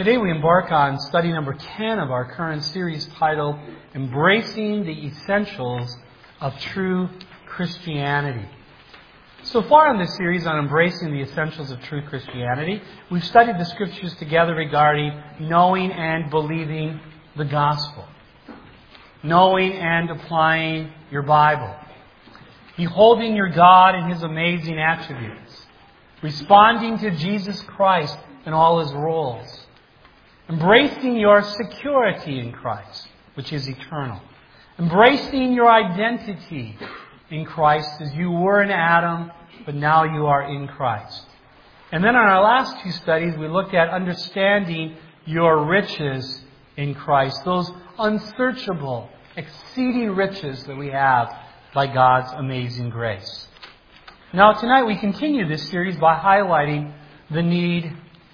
Today we embark on study number 10 of our current series titled Embracing the Essentials of True Christianity. So far in this series on embracing the essentials of true Christianity, we've studied the scriptures together regarding knowing and believing the gospel, knowing and applying your Bible, beholding your God and His amazing attributes, responding to Jesus Christ in all His roles, embracing your security in Christ, which is eternal, embracing your identity in Christ as you were in Adam, but now you are in Christ. And then on our last two studies, we looked at understanding your riches in Christ, those unsearchable, exceeding riches that we have by God's amazing grace. Now tonight we continue this series by highlighting the need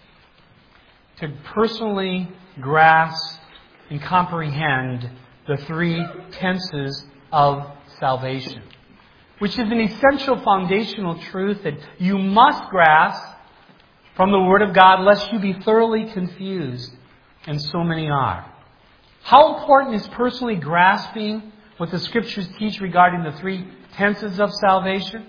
to personally grasp and comprehend the three tenses of salvation, which is an essential foundational truth that you must grasp from the Word of God lest you be thoroughly confused, and so many are. How important is personally grasping what the Scriptures teach regarding the three tenses of salvation?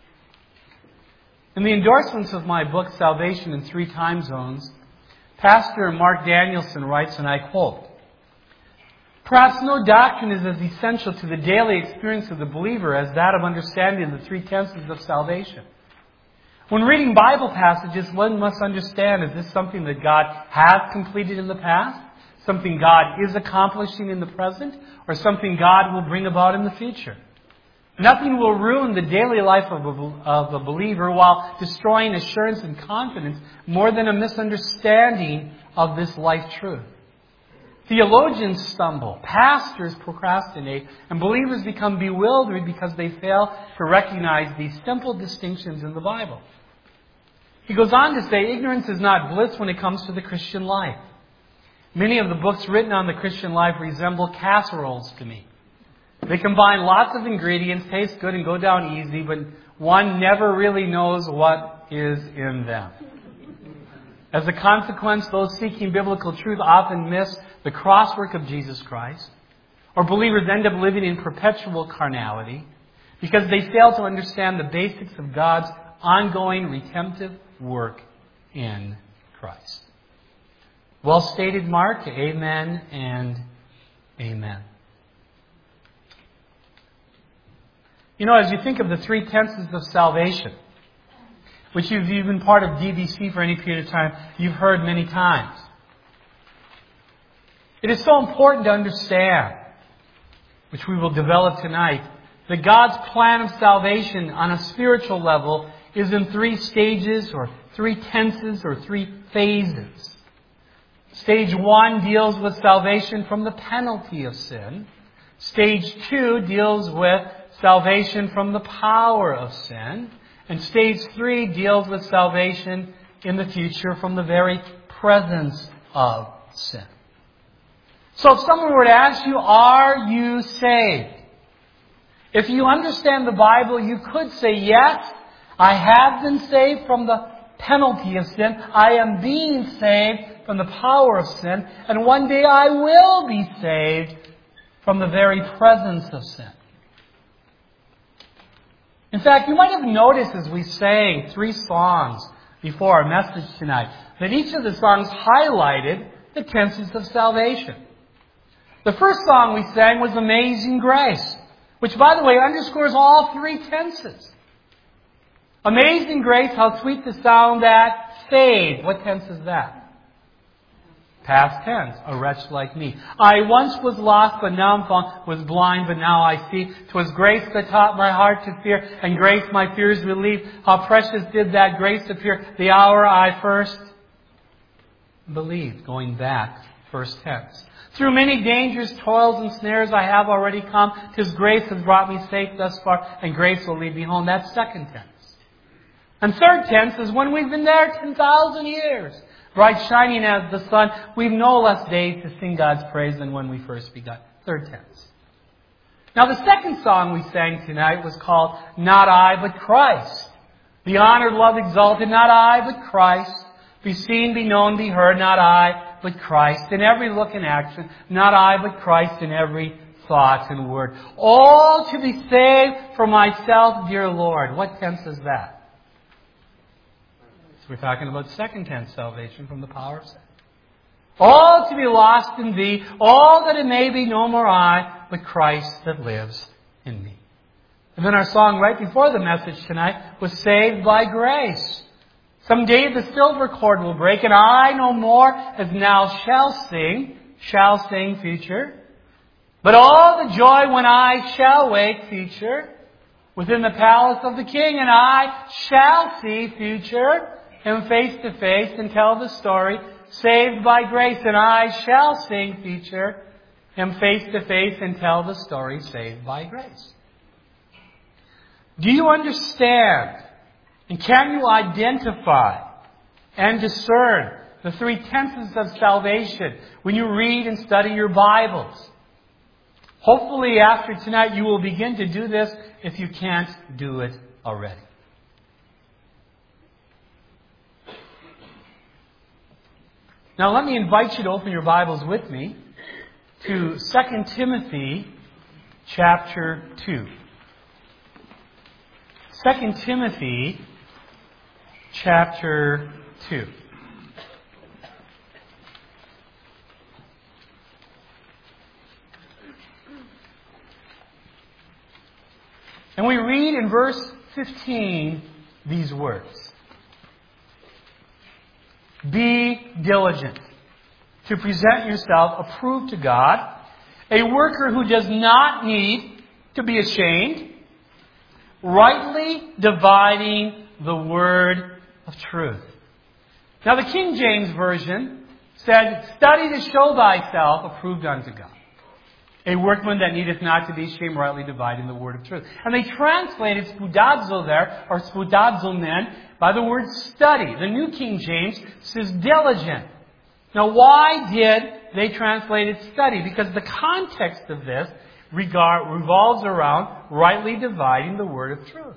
In the endorsements of my book, Salvation in Three Time Zones, Pastor Mark Danielson writes, and I quote, "Perhaps no doctrine is as essential to the daily experience of the believer as that of understanding the three tenses of salvation. When reading Bible passages, one must understand, is this something that God has completed in the past, something God is accomplishing in the present, or something God will bring about in the future? Nothing will ruin the daily life of a believer while destroying assurance and confidence more than a misunderstanding of this life truth. Theologians stumble, pastors procrastinate, and believers become bewildered because they fail to recognize these simple distinctions in the Bible." He goes on to say, "Ignorance is not bliss when it comes to the Christian life. Many of the books written on the Christian life resemble casseroles to me. They combine lots of ingredients, taste good, and go down easy, but one never really knows what is in them. As a consequence, those seeking biblical truth often miss the crosswork of Jesus Christ, or believers end up living in perpetual carnality because they fail to understand the basics of God's ongoing redemptive work in Christ." Well stated, Mark. Amen and amen. You know, as you think of the three tenses of salvation, which if you've been part of DBC for any period of time, you've heard many times, it is so important to understand, which we will develop tonight, that God's plan of salvation on a spiritual level is in three stages or three tenses or three phases. Stage 1 deals with salvation from the penalty of sin. Stage 2 deals with salvation from the power of sin. And stage 3 deals with salvation in the future from the very presence of sin. So if someone were to ask you, are you saved? If you understand the Bible, you could say, yes, I have been saved from the penalty of sin. I am being saved from the power of sin. And one day I will be saved from the very presence of sin. In fact, you might have noticed as we sang three songs before our message tonight, that each of the songs highlighted the tenses of salvation. The first song we sang was Amazing Grace, which, by the way, underscores all three tenses. Amazing grace, how sweet the sound that saved. What tense is that? Past tense, a wretch like me. I once was lost, but now I'm found, was blind, but now I see. 'Twas grace that taught my heart to fear, and grace my fears relieved. How precious did that grace appear the hour I first believed. Going back, first tense. Through many dangers, toils, and snares I have already come. 'Tis grace has brought me safe thus far, and grace will lead me home. That's second tense. And third tense is when we've been there 10,000 years. Bright shining as the sun, we've no less days to sing God's praise than when we first begun. Third tense. Now the second song we sang tonight was called Not I, but Christ. The honored, love exalted, not I, but Christ. Be seen, be known, be heard, not I, but Christ in every look and action. Not I, but Christ in every thought and word. All to be saved for myself, dear Lord. What tense is that? So we're talking about second tense salvation from the power of sin. All to be lost in Thee, all that it may be no more I, but Christ that lives in me. And then our song right before the message tonight was Saved by Grace. Someday the silver cord will break, and I no more as now shall sing future. But all the joy when I shall wake future within the palace of the King, and I shall see future Him face to face and tell the story, saved by grace, and I shall sing future Him face to face and tell the story, saved by grace. Do you understand? And can you identify and discern the three tenses of salvation when you read and study your Bibles? Hopefully after tonight you will begin to do this if you can't do it already. Now let me invite you to open your Bibles with me to 2 Timothy chapter 2. 2 Timothy chapter 2. And we read in verse 15 these words. Be diligent to present yourself approved to God, a worker who does not need to be ashamed, rightly dividing the word of truth. Now the King James Version said, study to show thyself approved unto God. A workman that needeth not to be ashamed, rightly dividing the word of truth. And they translated spoudazo there, or spoudazomen, by the word study. The New King James says diligent. Now why did they translate it study? Because the context of this revolves around rightly dividing the word of truth.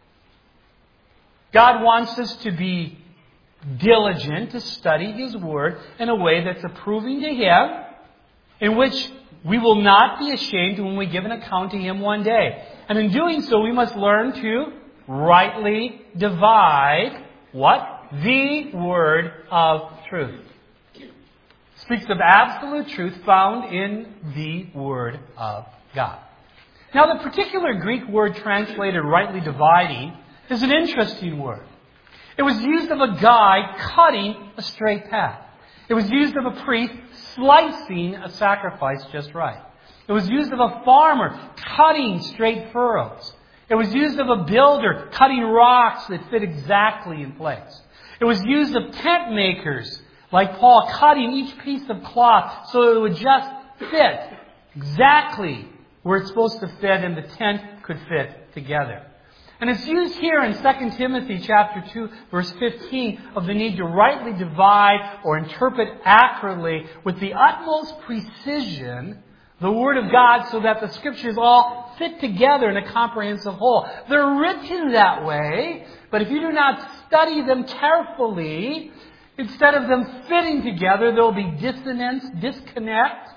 God wants us to be diligent to study His Word in a way that's approving to Him, in which we will not be ashamed when we give an account to Him one day. And in doing so, we must learn to rightly divide what? The word of truth. Speaks of absolute truth found in the Word of God. Now, the particular Greek word translated rightly dividing is an interesting word. It was used of a guide cutting a straight path. It was used of a priest slicing a sacrifice just right. It was used of a farmer cutting straight furrows. It was used of a builder cutting rocks that fit exactly in place. It was used of tent makers like Paul cutting each piece of cloth so it would just fit exactly where it's supposed to fit and the tent could fit together. And it's used here in 2 Timothy chapter 2, verse 15, of the need to rightly divide or interpret accurately with the utmost precision the Word of God so that the Scriptures all fit together in a comprehensive whole. They're written that way, but if you do not study them carefully, instead of them fitting together, there will be dissonance, disconnect,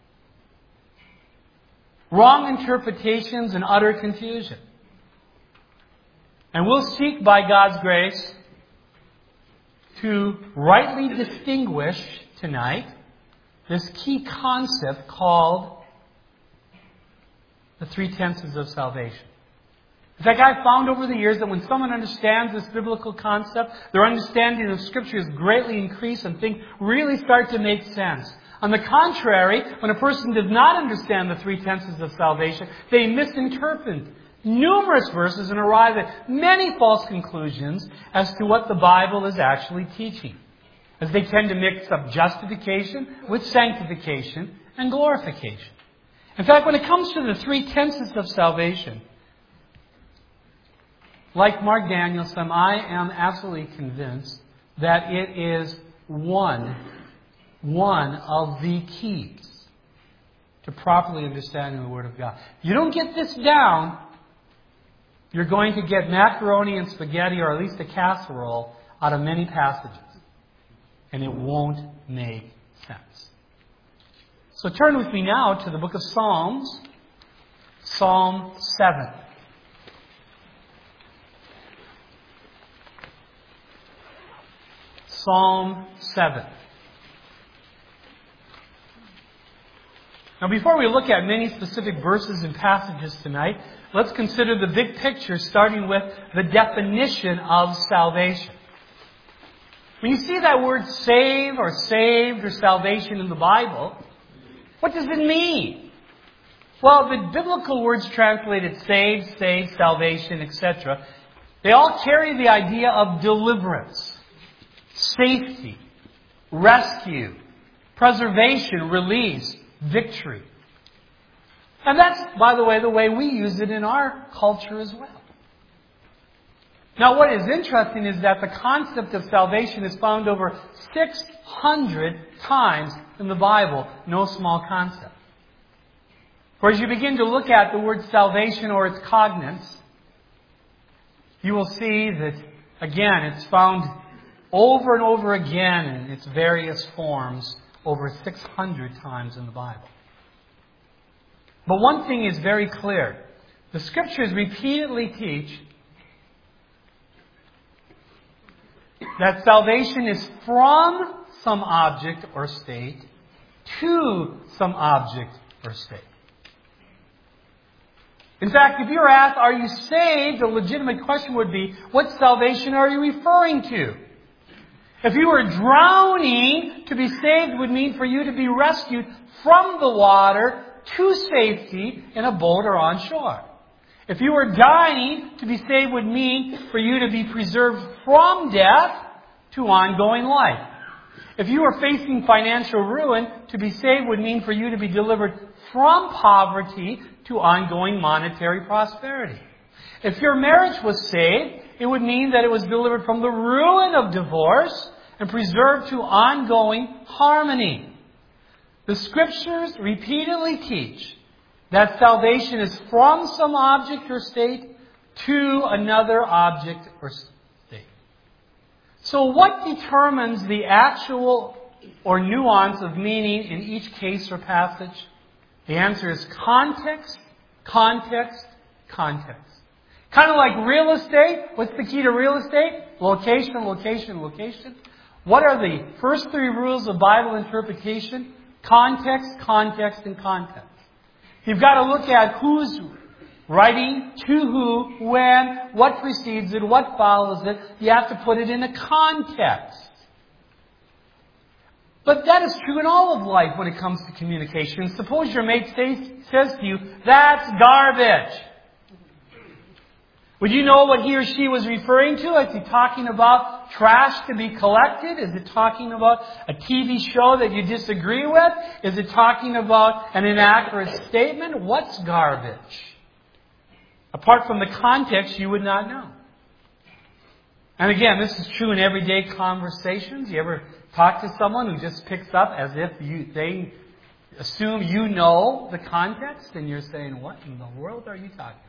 wrong interpretations, and utter confusion. And we'll seek by God's grace to rightly distinguish tonight this key concept called the three tenses of salvation. In fact, I've found over the years that when someone understands this biblical concept, their understanding of Scripture is greatly increased and things really start to make sense. On the contrary, when a person does not understand the three tenses of salvation, they misinterpret numerous verses and arrive at many false conclusions as to what the Bible is actually teaching, as they tend to mix up justification with sanctification and glorification. In fact, when it comes to the three tenses of salvation, like Mark Danielson, I am absolutely convinced that it is one of the keys to properly understanding the Word of God. If you don't get this down, you're going to get macaroni and spaghetti, or at least a casserole, out of many passages. And it won't make sense. So turn with me now to the book of Psalms, Psalm 7. Psalm 7. Now, before we look at many specific verses and passages tonight, let's consider the big picture, starting with the definition of salvation. When you see that word save or saved or salvation in the Bible, what does it mean? Well, the biblical words translated saved, salvation, etc., they all carry the idea of deliverance, safety, rescue, preservation, release, victory. And that's, by the way we use it in our culture as well. Now, what is interesting is that the concept of salvation is found over 600 times in the Bible. No small concept. For as you begin to look at the word salvation or its cognates, you will see that, again, it's found over and over again in its various forms over 600 times in the Bible. But one thing is very clear. The Scriptures repeatedly teach that salvation is from some object or state to some object or state. In fact, if you're asked, are you saved? The legitimate question would be, what salvation are you referring to? If you were drowning, to be saved would mean for you to be rescued from the water to safety in a boat or on shore. If you were dying, to be saved would mean for you to be preserved from death to ongoing life. If you were facing financial ruin, to be saved would mean for you to be delivered from poverty to ongoing monetary prosperity. If your marriage was saved, it would mean that it was delivered from the ruin of divorce and preserved to ongoing harmony. The Scriptures repeatedly teach that salvation is from some object or state to another object or state. So what determines the actual or nuance of meaning in each case or passage? The answer is context, context, context. Kind of like real estate. What's the key to real estate? Location, location, location. What are the first three rules of Bible interpretation? Context, context, and context. You've got to look at who's writing, to who, when, what precedes it, what follows it. You have to put it in a context. But that is true in all of life when it comes to communication. Suppose your mate says to you, "That's garbage." Would you know what he or she was referring to? Is he talking about trash to be collected? Is it talking about a TV show that you disagree with? Is it talking about an inaccurate statement? What's garbage? Apart from the context, you would not know. And again, this is true in everyday conversations. You ever talk to someone who just picks up as if they assume you know the context, and you're saying, "What in the world are you talking about?"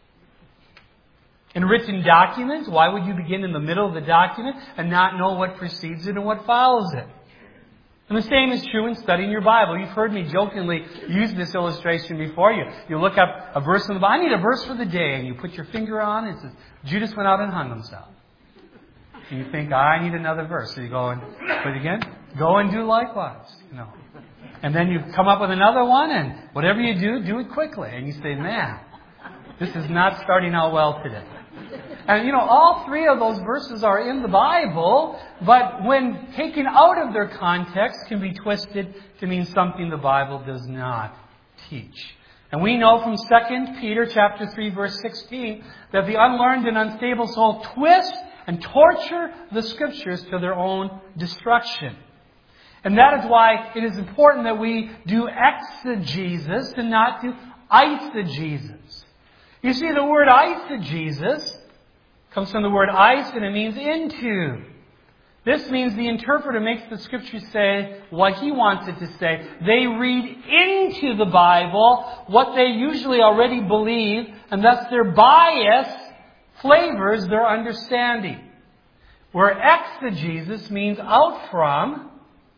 In written documents, why would you begin in the middle of the document and not know what precedes it and what follows it? And the same is true in studying your Bible. You've heard me jokingly use this illustration before. You look up a verse in the Bible. I need a verse for the day. And you put your finger on it. It says, Judas went out and hung himself. And you think, I need another verse. So you go and put it again. Go and do likewise. And then you come up with another one. And whatever you do it quickly. And you say, man, this is not starting out well today. And all three of those verses are in the Bible, but when taken out of their context, can be twisted to mean something the Bible does not teach. And we know from 2 Peter chapter 3, verse 16, that the unlearned and unstable soul twist and torture the Scriptures to their own destruction. And that is why it is important that we do exegesis and not do eisegesis. You see, the word eisegesis comes from the word eis, and it means into. This means the interpreter makes the Scripture say what he wants it to say. They read into the Bible what they usually already believe, and thus their bias flavors their understanding. Where exegesis means out from,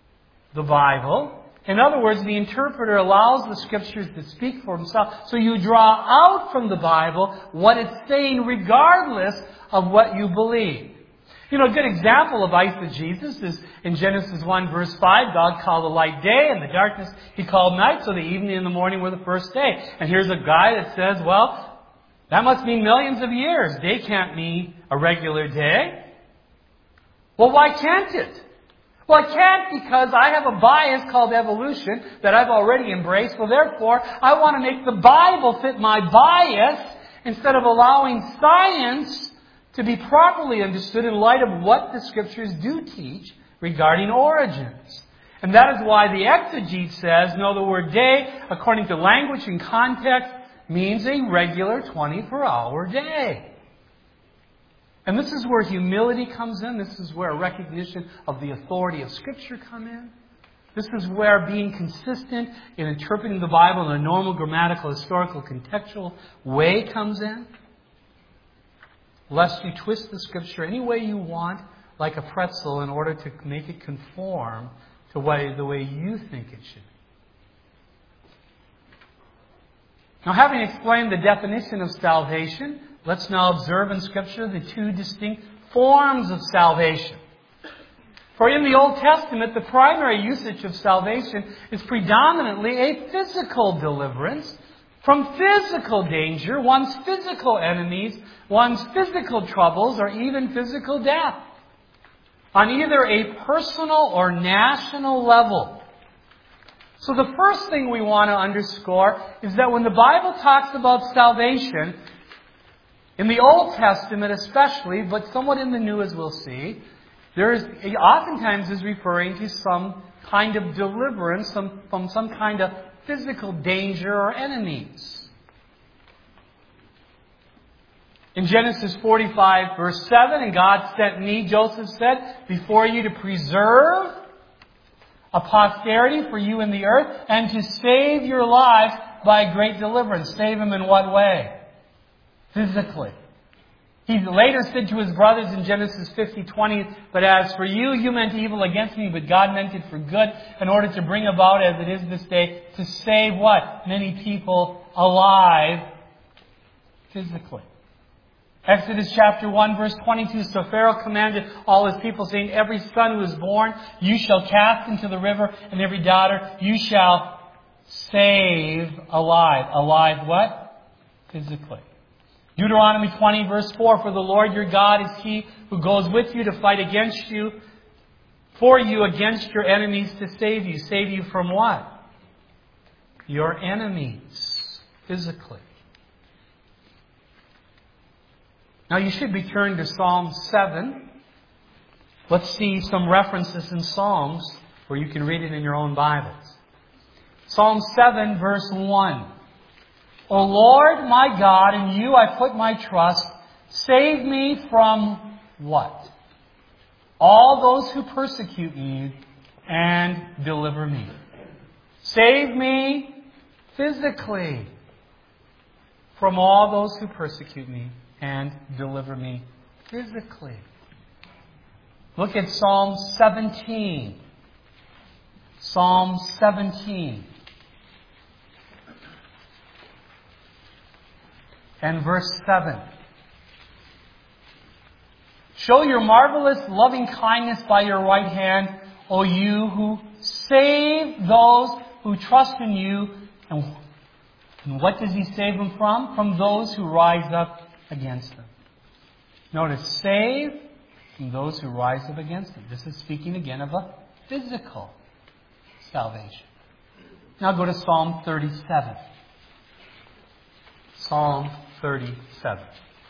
the Bible. In other words, the interpreter allows the Scriptures to speak for himself. So you draw out from the Bible what it's saying regardless of what you believe. You know, a good example of eisegesis is in Genesis 1 verse 5, God called the light day and the darkness He called night, so the evening and the morning were the first day. And here's a guy that says, well, that must mean millions of years. Day can't mean a regular day. Well, why can't it? Well, I can't because I have a bias called evolution that I've already embraced. So therefore, I want to make the Bible fit my bias instead of allowing science to be properly understood in light of what the Scriptures do teach regarding origins. And that is why the exegete says, no, the word day, according to language and context, means a regular 24-hour day. And this is where humility comes in. This is where recognition of the authority of Scripture come in. This is where being consistent in interpreting the Bible in a normal grammatical, historical, contextual way comes in. Lest you twist the Scripture any way you want, like a pretzel, in order to make it conform to the way you think it should be. Now, having explained the definition of salvation, let's now observe in Scripture the two distinct forms of salvation. For in the Old Testament, the primary usage of salvation is predominantly a physical deliverance from physical danger, one's physical enemies, one's physical troubles, or even physical death, on either a personal or national level. So the first thing we want to underscore is that when the Bible talks about salvation, in the Old Testament especially, but somewhat in the New as we'll see, it oftentimes is referring to some kind of deliverance from some kind of physical danger or enemies. In Genesis 45 verse 7, and God sent me, Joseph said, before you to preserve a posterity for you in the earth and to save your lives by great deliverance. Save them in what way? Physically. He later said to his brothers in Genesis 50:20, but as for you, you meant evil against me, but God meant it for good, in order to bring about, as it is this day, to save what? Many people alive physically. Exodus chapter 1 verse 22, so Pharaoh commanded all his people, saying, every son who is born you shall cast into the river, and every daughter you shall save alive. Alive what? Physically. Deuteronomy 20 verse 4, for the Lord your God is He who goes with you to fight against you, for you against your enemies to save you. Save you from what? Your enemies, physically. Now you should be turned to Psalm 7. Let's see some references in Psalms where you can read it in your own Bibles. Psalm 7 verse 1. O Lord, my God, in you I put my trust. Save me from what? All those who persecute me and deliver me. Save me physically from all those who persecute me and deliver me physically. Look at Psalm 17. Psalm 17. And verse 7. Show your marvelous loving kindness by your right hand, O you who save those who trust in you. And what does He save them from? From those who rise up against them. Notice, save from those who rise up against them. This is speaking again of a physical salvation. Now go to Psalm 37. Psalm 37.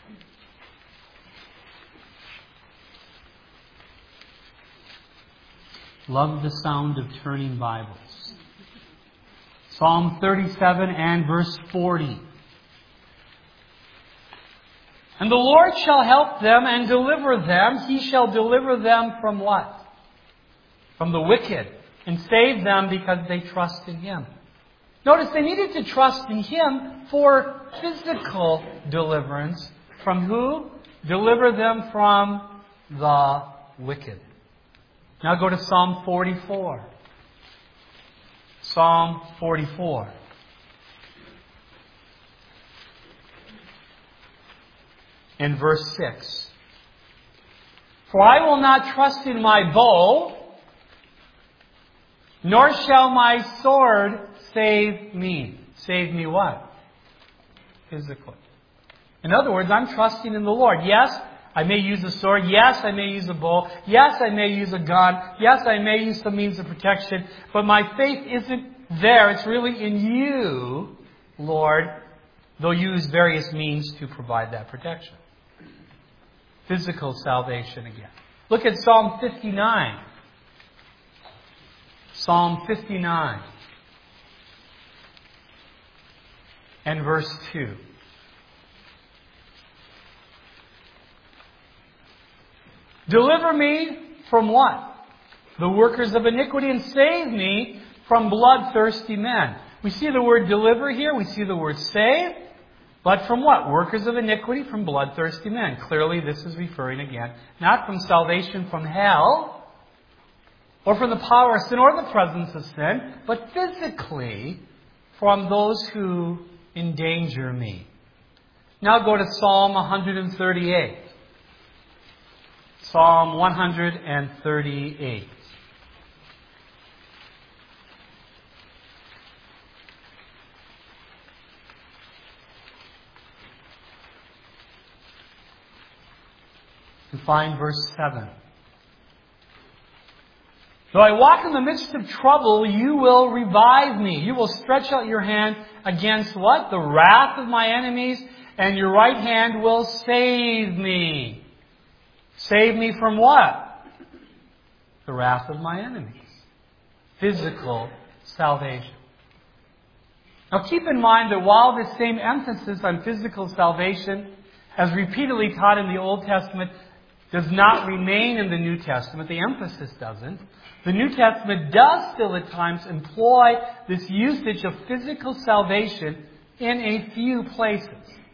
Love the sound of turning Bibles. Psalm 37 and verse 40. And the Lord shall help them and deliver them. He shall deliver them from what? From the wicked. And save them because they trust in Him. Notice they needed to trust in Him for physical deliverance. From who? Deliver them from the wicked. Now go to Psalm 44. Psalm 44. In verse 6. For I will not trust in my bow, nor shall my sword save me. Save me what? Physically. In other words, I'm trusting in the Lord. Yes, I may use a sword. Yes, I may use a bow. Yes, I may use a gun. Yes, I may use some means of protection. But my faith isn't there. It's really in you, Lord, though you use various means to provide that protection. Physical salvation again. Look at Psalm 59. Psalm 59 and verse 2. Deliver me from what? The workers of iniquity, and save me from bloodthirsty men. We see the word deliver here. We see the word save. But from what? Workers of iniquity, from bloodthirsty men. Clearly this is referring again, not from salvation from hell, or from the power of sin or the presence of sin, but physically from those who endanger me. Now go to Psalm 138. Psalm 138. And find verse 7. Though I walk in the midst of trouble, you will revive me. You will stretch out your hand against what? The wrath of my enemies, and your right hand will save me. Save me from what? The wrath of my enemies. Physical salvation. Now keep in mind that while this same emphasis on physical salvation, as repeatedly taught in the Old Testament, does not remain in the New Testament, the emphasis doesn't, the New Testament does still at times employ this usage of physical salvation in a few places.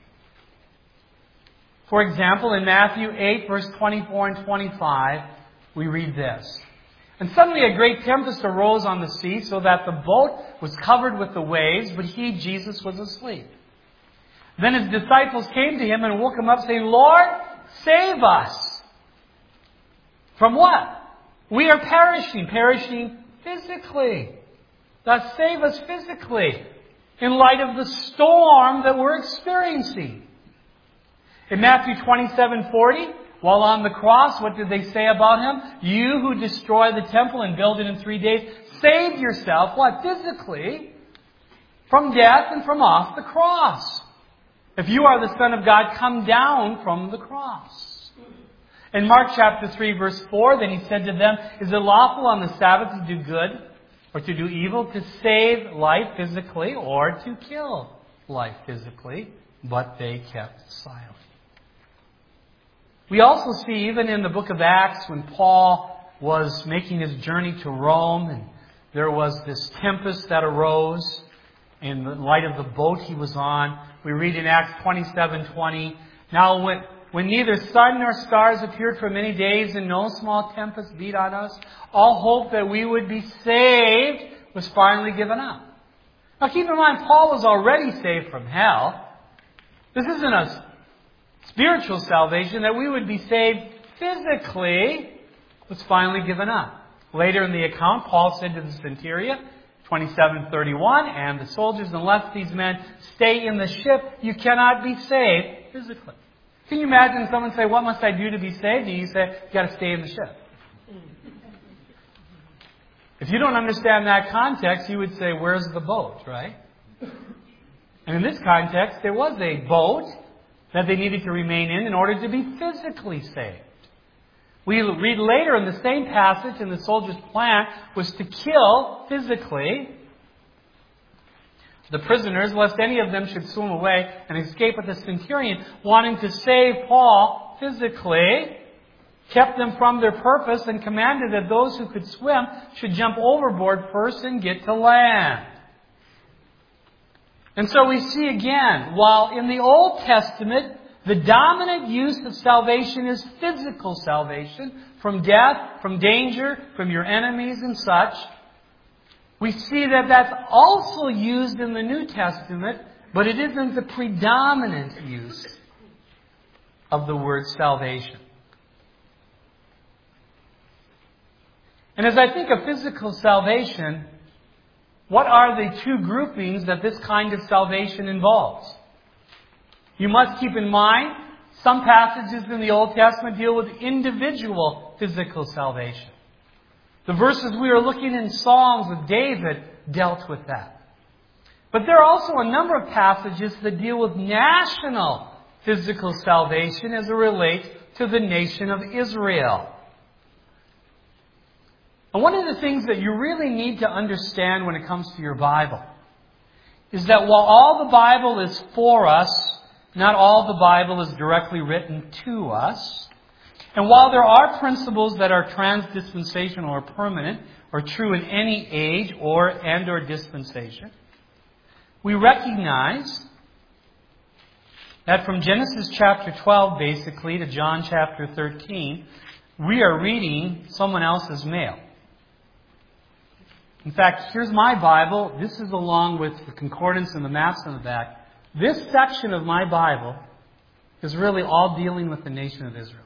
For example, in Matthew 8, verse 24 and 25, we read this. And suddenly a great tempest arose on the sea, so that the boat was covered with the waves, but he, Jesus, was asleep. Then his disciples came to him and woke him up, saying, Lord, save us. From what? We are perishing physically. Thus save us physically in light of the storm that we're experiencing. In Matthew 27:40, while on the cross, what did they say about him? You who destroy the temple and build it in 3 days, save yourself, what? Physically, from death and from off the cross. If you are the Son of God, come down from the cross. In Mark chapter 3, verse 4, then he said to them, is it lawful on the Sabbath to do good or to do evil, to save life physically or to kill life physically? But they kept silent. We also see, even in the book of Acts, when Paul was making his journey to Rome, and there was this tempest that arose in the light of the boat he was on. We read in Acts 27:20, now when neither sun nor stars appeared for many days and no small tempest beat on us, all hope that we would be saved was finally given up. Now keep in mind, Paul was already saved from hell. This isn't a spiritual salvation. That we would be saved physically was finally given up. Later in the account, Paul said to the centurion, 27:31, and the soldiers, unless these men stay in the ship, you cannot be saved physically. Can you imagine someone say, what must I do to be saved? And you say, you got to stay in the ship. If you don't understand that context, you would say, where's the boat, right? And in this context, there was a boat that they needed to remain in order to be physically saved. We read later in the same passage, and the soldiers' plan was to kill physically the prisoners, lest any of them should swim away and escape. But the centurion, wanting to save Paul physically, kept them from their purpose and commanded that those who could swim should jump overboard first and get to land. And so we see again, while in the Old Testament, the dominant use of salvation is physical salvation, from death, from danger, from your enemies and such, We see that that's also used in the New Testament, but it isn't the predominant use of the word salvation. And as I think of physical salvation, what are the two groupings that this kind of salvation involves? You must keep in mind, some passages in the Old Testament deal with individual physical salvation. The verses we are looking in Psalms with David dealt with that. But there are also a number of passages that deal with national physical salvation as it relates to the nation of Israel. And one of the things that you really need to understand when it comes to your Bible is that while all the Bible is for us, not all the Bible is directly written to us. And while there are principles that are transdispensational or permanent, or true in any age or dispensation, we recognize that from Genesis chapter 12, basically, to John chapter 13, we are reading someone else's mail. In fact, here's my Bible. This is along with the concordance and the maps on the back. This section of my Bible is really all dealing with the nation of Israel.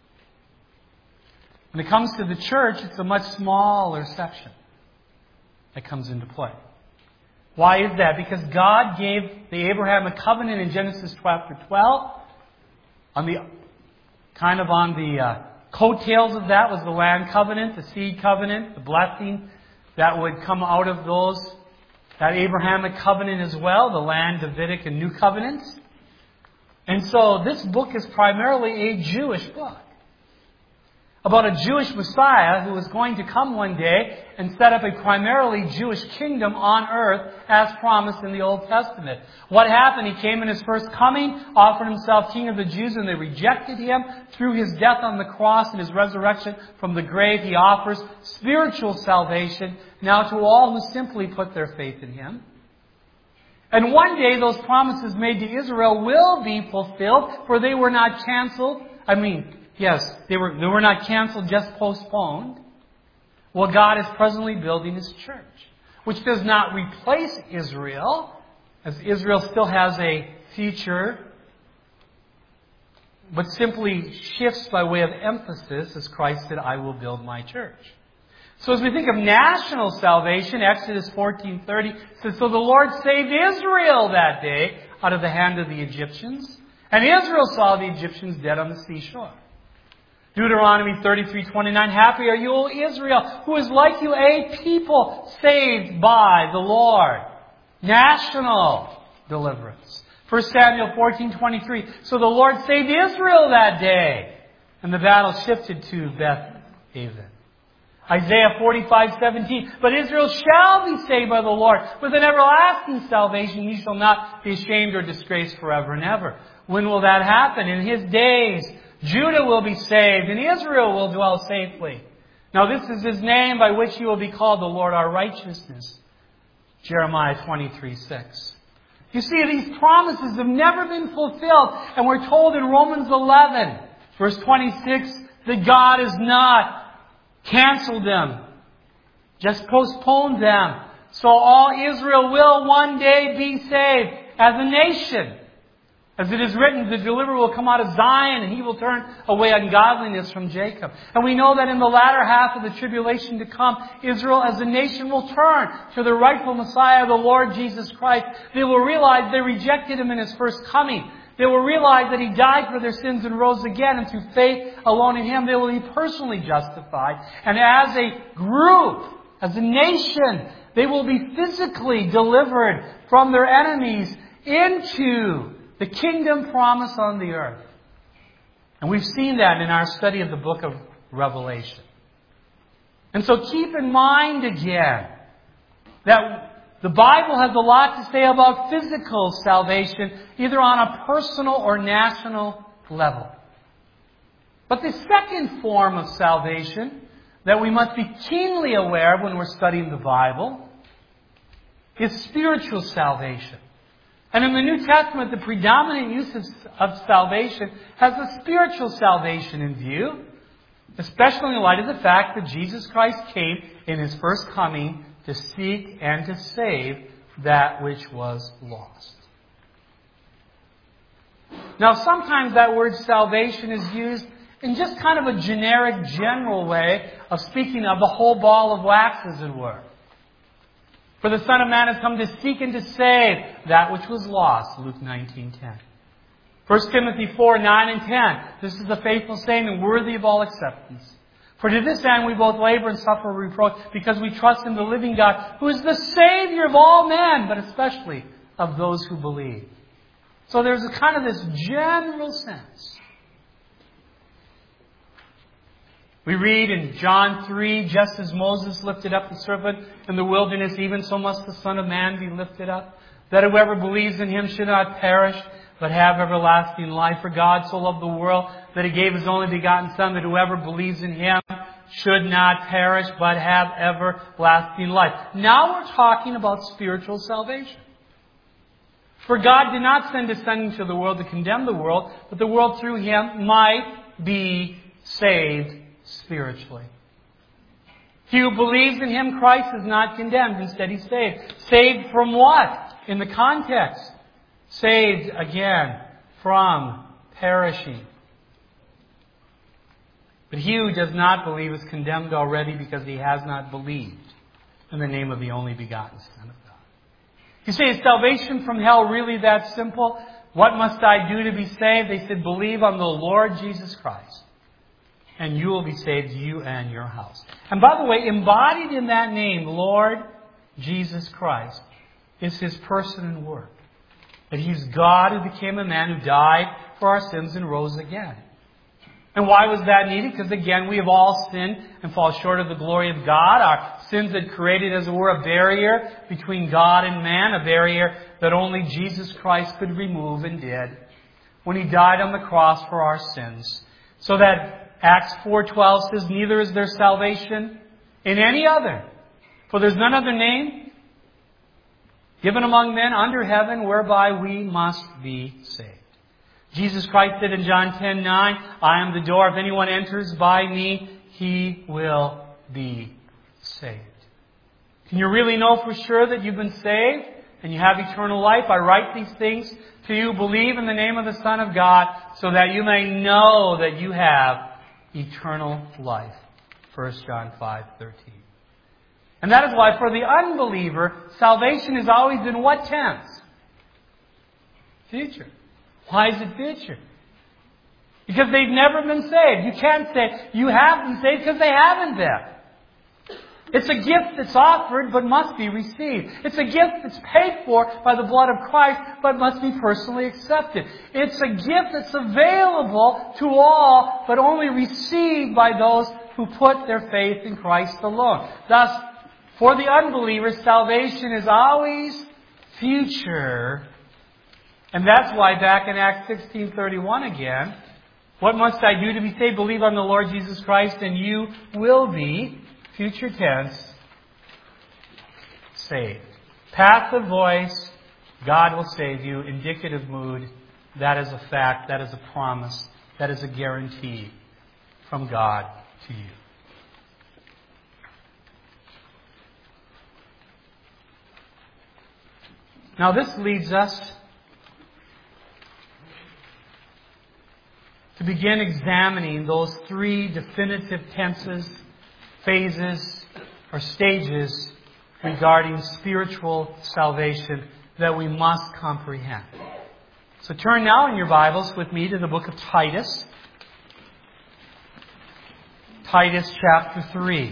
When it comes to the church, it's a much smaller section that comes into play. Why is that? Because God gave the Abraham a covenant in Genesis chapter 12. On the coattails of that was the land covenant, the seed covenant, the blessing that would come out of those. That Abrahamic covenant as well, the land, Davidic and New Covenants. And so this book is primarily a Jewish book. About a Jewish Messiah who was going to come one day and set up a primarily Jewish kingdom on earth as promised in the Old Testament. What happened? He came in His first coming, offered Himself King of the Jews, and they rejected Him. Through His death on the cross and His resurrection from the grave, He offers spiritual salvation now to all who simply put their faith in Him. And one day those promises made to Israel will be fulfilled, for they were not canceled. Yes, they were not canceled, just postponed. Well, God is presently building His church, which does not replace Israel, as Israel still has a future, but simply shifts by way of emphasis, as Christ said, I will build my church. So as we think of national salvation, Exodus 14:30 says, so the Lord saved Israel that day out of the hand of the Egyptians, and Israel saw the Egyptians dead on the seashore. Deuteronomy 33:29, happy are you, O Israel, who is like you, a people saved by the Lord. National deliverance. 1 Samuel 14:23, so the Lord saved Israel that day, and the battle shifted to Beth-aven. Isaiah 45:17, but Israel shall be saved by the Lord. With an everlasting salvation, ye shall not be ashamed or disgraced forever and ever. When will that happen? In His days, Judah will be saved, and Israel will dwell safely. Now this is His name by which He will be called the Lord our righteousness. Jeremiah 23:6. You see, these promises have never been fulfilled, and we're told in Romans 11, verse 26, that God has not canceled them, just postponed them. So all Israel will one day be saved as a nation. As it is written, the deliverer will come out of Zion, and He will turn away ungodliness from Jacob. And we know that in the latter half of the tribulation to come, Israel as a nation will turn to the rightful Messiah, the Lord Jesus Christ. They will realize they rejected Him in His first coming. They will realize that He died for their sins and rose again, and through faith alone in Him, they will be personally justified. And as a group, as a nation, they will be physically delivered from their enemies into the kingdom promise on the earth. And we've seen that in our study of the book of Revelation. And so keep in mind again that the Bible has a lot to say about physical salvation, either on a personal or national level. But the second form of salvation that we must be keenly aware of when we're studying the Bible is spiritual salvation. And in the New Testament, the predominant use of salvation has a spiritual salvation in view, especially in light of the fact that Jesus Christ came in His first coming to seek and to save that which was lost. Now, sometimes that word salvation is used in just kind of a generic, general way of speaking of the whole ball of wax, as it were. For the Son of Man has come to seek and to save that which was lost, Luke 19:10. 1 Timothy 4:9 and 10. This is the faithful saying and worthy of all acceptance. For to this end we both labor and suffer reproach, because we trust in the living God, who is the Savior of all men, but especially of those who believe. So there's a kind of this general sense. We read in John 3, just as Moses lifted up the serpent in the wilderness, even so must the Son of Man be lifted up, that whoever believes in Him should not perish, but have everlasting life. For God so loved the world that He gave His only begotten Son, that whoever believes in Him should not perish, but have everlasting life. Now we're talking about spiritual salvation. For God did not send His Son into the world to condemn the world, but the world through Him might be saved spiritually. He who believes in Him, Christ, is not condemned. Instead, he's saved. Saved from what? In the context. Saved, again, from perishing. But he who does not believe is condemned already, because he has not believed in the name of the only begotten Son of God. You say, is salvation from hell really that simple? What must I do to be saved? They said, believe on the Lord Jesus Christ, and you will be saved, you and your house. And by the way, embodied in that name, Lord Jesus Christ, is His person and work. That He's God who became a man, who died for our sins and rose again. And why was that needed? Because again, we have all sinned and fall short of the glory of God. Our sins had created, as it were, a barrier between God and man, a barrier that only Jesus Christ could remove, and did when He died on the cross for our sins. So that Acts 4:12 says, neither is there salvation in any other, for there's none other name given among men under heaven whereby we must be saved. Jesus Christ said in John 10:9, I am the door. If anyone enters by me, he will be saved. Can you really know for sure that you've been saved and you have eternal life? I write these things to you. Believe in the name of the Son of God, so that you may know that you have eternal life. 1 John 5:13. And that is why for the unbeliever, salvation is always in what tense? Future. Why is it future? Because they've never been saved. You can't say you have been saved because they haven't been. It's a gift that's offered but must be received. It's a gift that's paid for by the blood of Christ but must be personally accepted. It's a gift that's available to all but only received by those who put their faith in Christ alone. Thus, for the unbeliever, salvation is always future. And that's why back in Acts 16:31 again, what must I do to be saved? Believe on the Lord Jesus Christ and you will be, future tense, saved. Passive voice, God will save you. Indicative mood, that is a fact, that is a promise, that is a guarantee from God to you. Now this leads us to begin examining those three definitive tenses, phases, or stages regarding spiritual salvation that we must comprehend. So turn now in your Bibles with me to the book of Titus. Titus chapter 3.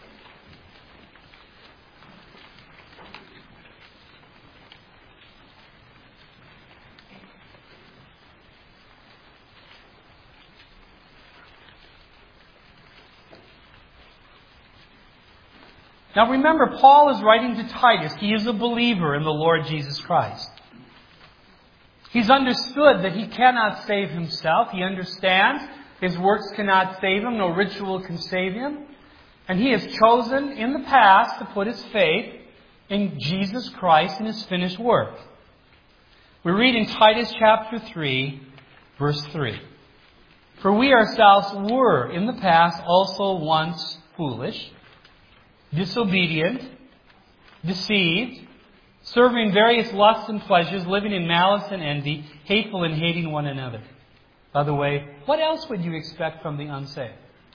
Now remember, Paul is writing to Titus. He is a believer in the Lord Jesus Christ. He's understood that he cannot save himself. He understands his works cannot save him. No ritual can save him. And he has chosen in the past to put his faith in Jesus Christ and His finished work. We read in Titus chapter 3, verse 3. For we ourselves were in the past also once foolish, disobedient, deceived, serving various lusts and pleasures, living in malice and envy, hateful and hating one another. By the way, what else would you expect from the unsaved?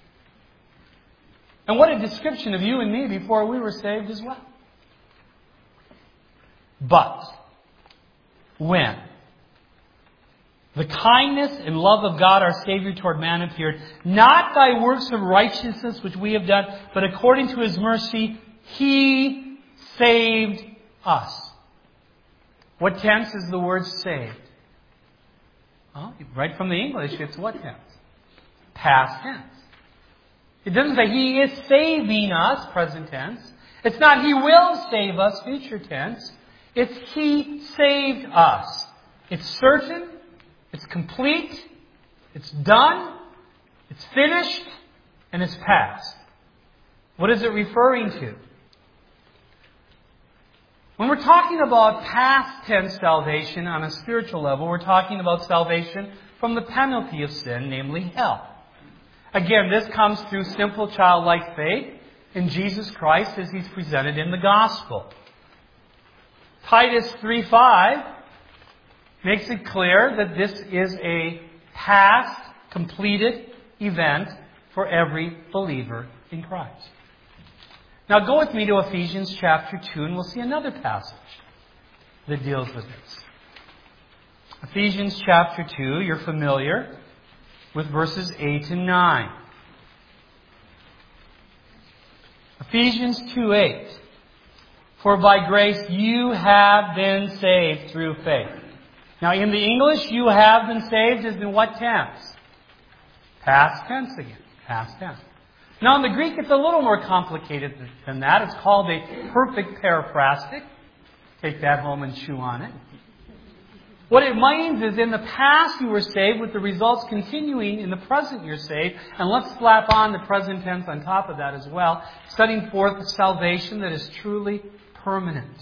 And what a description of you and me before we were saved as well. But when the kindness and love of God our Savior toward man appeared, not by works of righteousness which we have done, but according to His mercy, He saved us. What tense is the word saved? Well, right from the English, it's what tense? Past tense. It doesn't say He is saving us, present tense. It's not He will save us, future tense. It's He saved us. It's certain. It's complete. It's done. It's finished. And it's past. What is it referring to? When we're talking about past tense salvation on a spiritual level, we're talking about salvation from the penalty of sin, namely hell. Again, this comes through simple childlike faith in Jesus Christ as He's presented in the gospel. Titus 3:5 makes it clear that this is a past, completed event for every believer in Christ. Now go with me to Ephesians chapter 2 and we'll see another passage that deals with this. Ephesians chapter 2, you're familiar with verses 8 and 9. Ephesians 2:8. For by grace you have been saved through faith. Now in the English, you have been saved is in what tense? Past tense again. Past tense. Now in the Greek, it's a little more complicated than that. It's called a perfect paraphrastic. Take that home and chew on it. What it means is in the past you were saved with the results continuing in the present you're saved. And let's slap on the present tense on top of that as well. Setting forth a salvation that is truly permanent.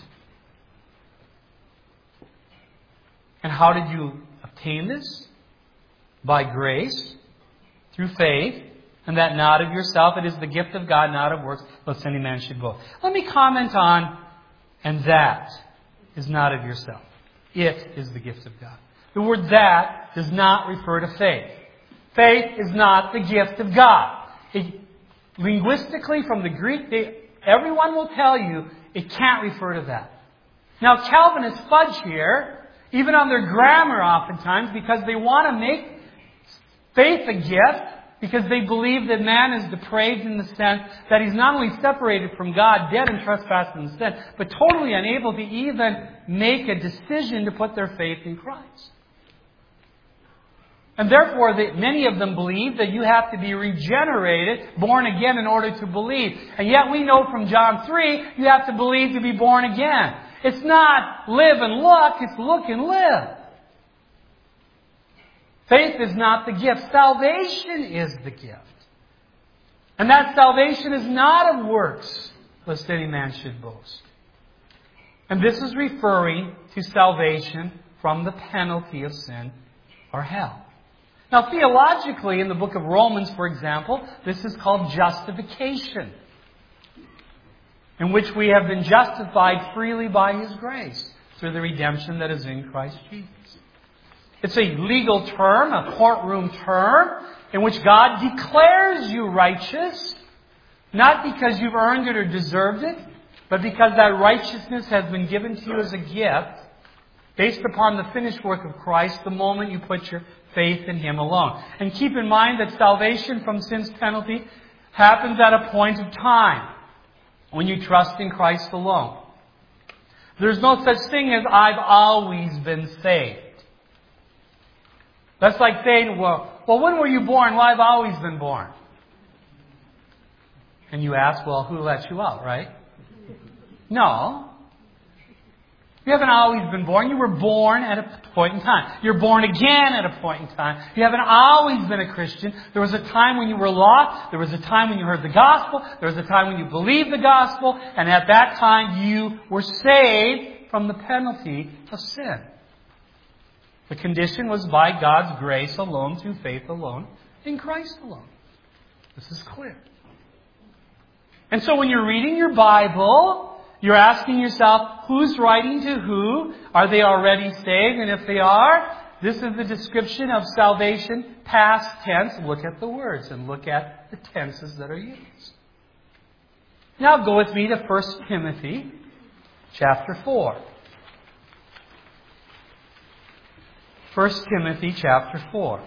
And how did you obtain this? By grace, through faith, and that not of yourself. It is the gift of God, not of works, lest any man should boast. Let me comment on, and that is not of yourself. It is the gift of God. The word that does not refer to faith. Faith is not the gift of God. Linguistically, from the Greek, everyone will tell you it can't refer to that. Now, Calvinists fudge here, even on their grammar oftentimes, because they want to make faith a gift, because they believe that man is depraved in the sense that he's not only separated from God, dead in trespass and sin, but totally unable to even make a decision to put their faith in Christ. And therefore, many of them believe that you have to be regenerated, born again in order to believe. And yet we know from John 3, you have to believe to be born again. It's not live and look, it's look and live. Faith is not the gift. Salvation is the gift. And that salvation is not of works, lest any man should boast. And this is referring to salvation from the penalty of sin or hell. Now, theologically, in the book of Romans, for example, this is called justification, in which we have been justified freely by His grace through the redemption that is in Christ Jesus. It's a legal term, a courtroom term, in which God declares you righteous, not because you've earned it or deserved it, but because that righteousness has been given to you as a gift, based upon the finished work of Christ, the moment you put your faith in Him alone. And keep in mind that salvation from sin's penalty happens at a point of time, when you trust in Christ alone. There's no such thing as I've always been saved. That's like saying, well, when were you born? Well, I've always been born. And you ask, well, who let you out, right? No. You haven't always been born. You were born at a point in time. You're born again at a point in time. You haven't always been a Christian. There was a time when you were lost. There was a time when you heard the gospel. There was a time when you believed the gospel. And at that time, you were saved from the penalty of sin. The condition was by God's grace alone, through faith alone, in Christ alone. This is clear. And so when you're reading your Bible, You're asking yourself, who's writing to who? Are they already saved? And if they are, this is the description of salvation, past tense. Look at the words and look at the tenses that are used. Now go with me to 1 Timothy chapter 4. 1 Timothy chapter 4.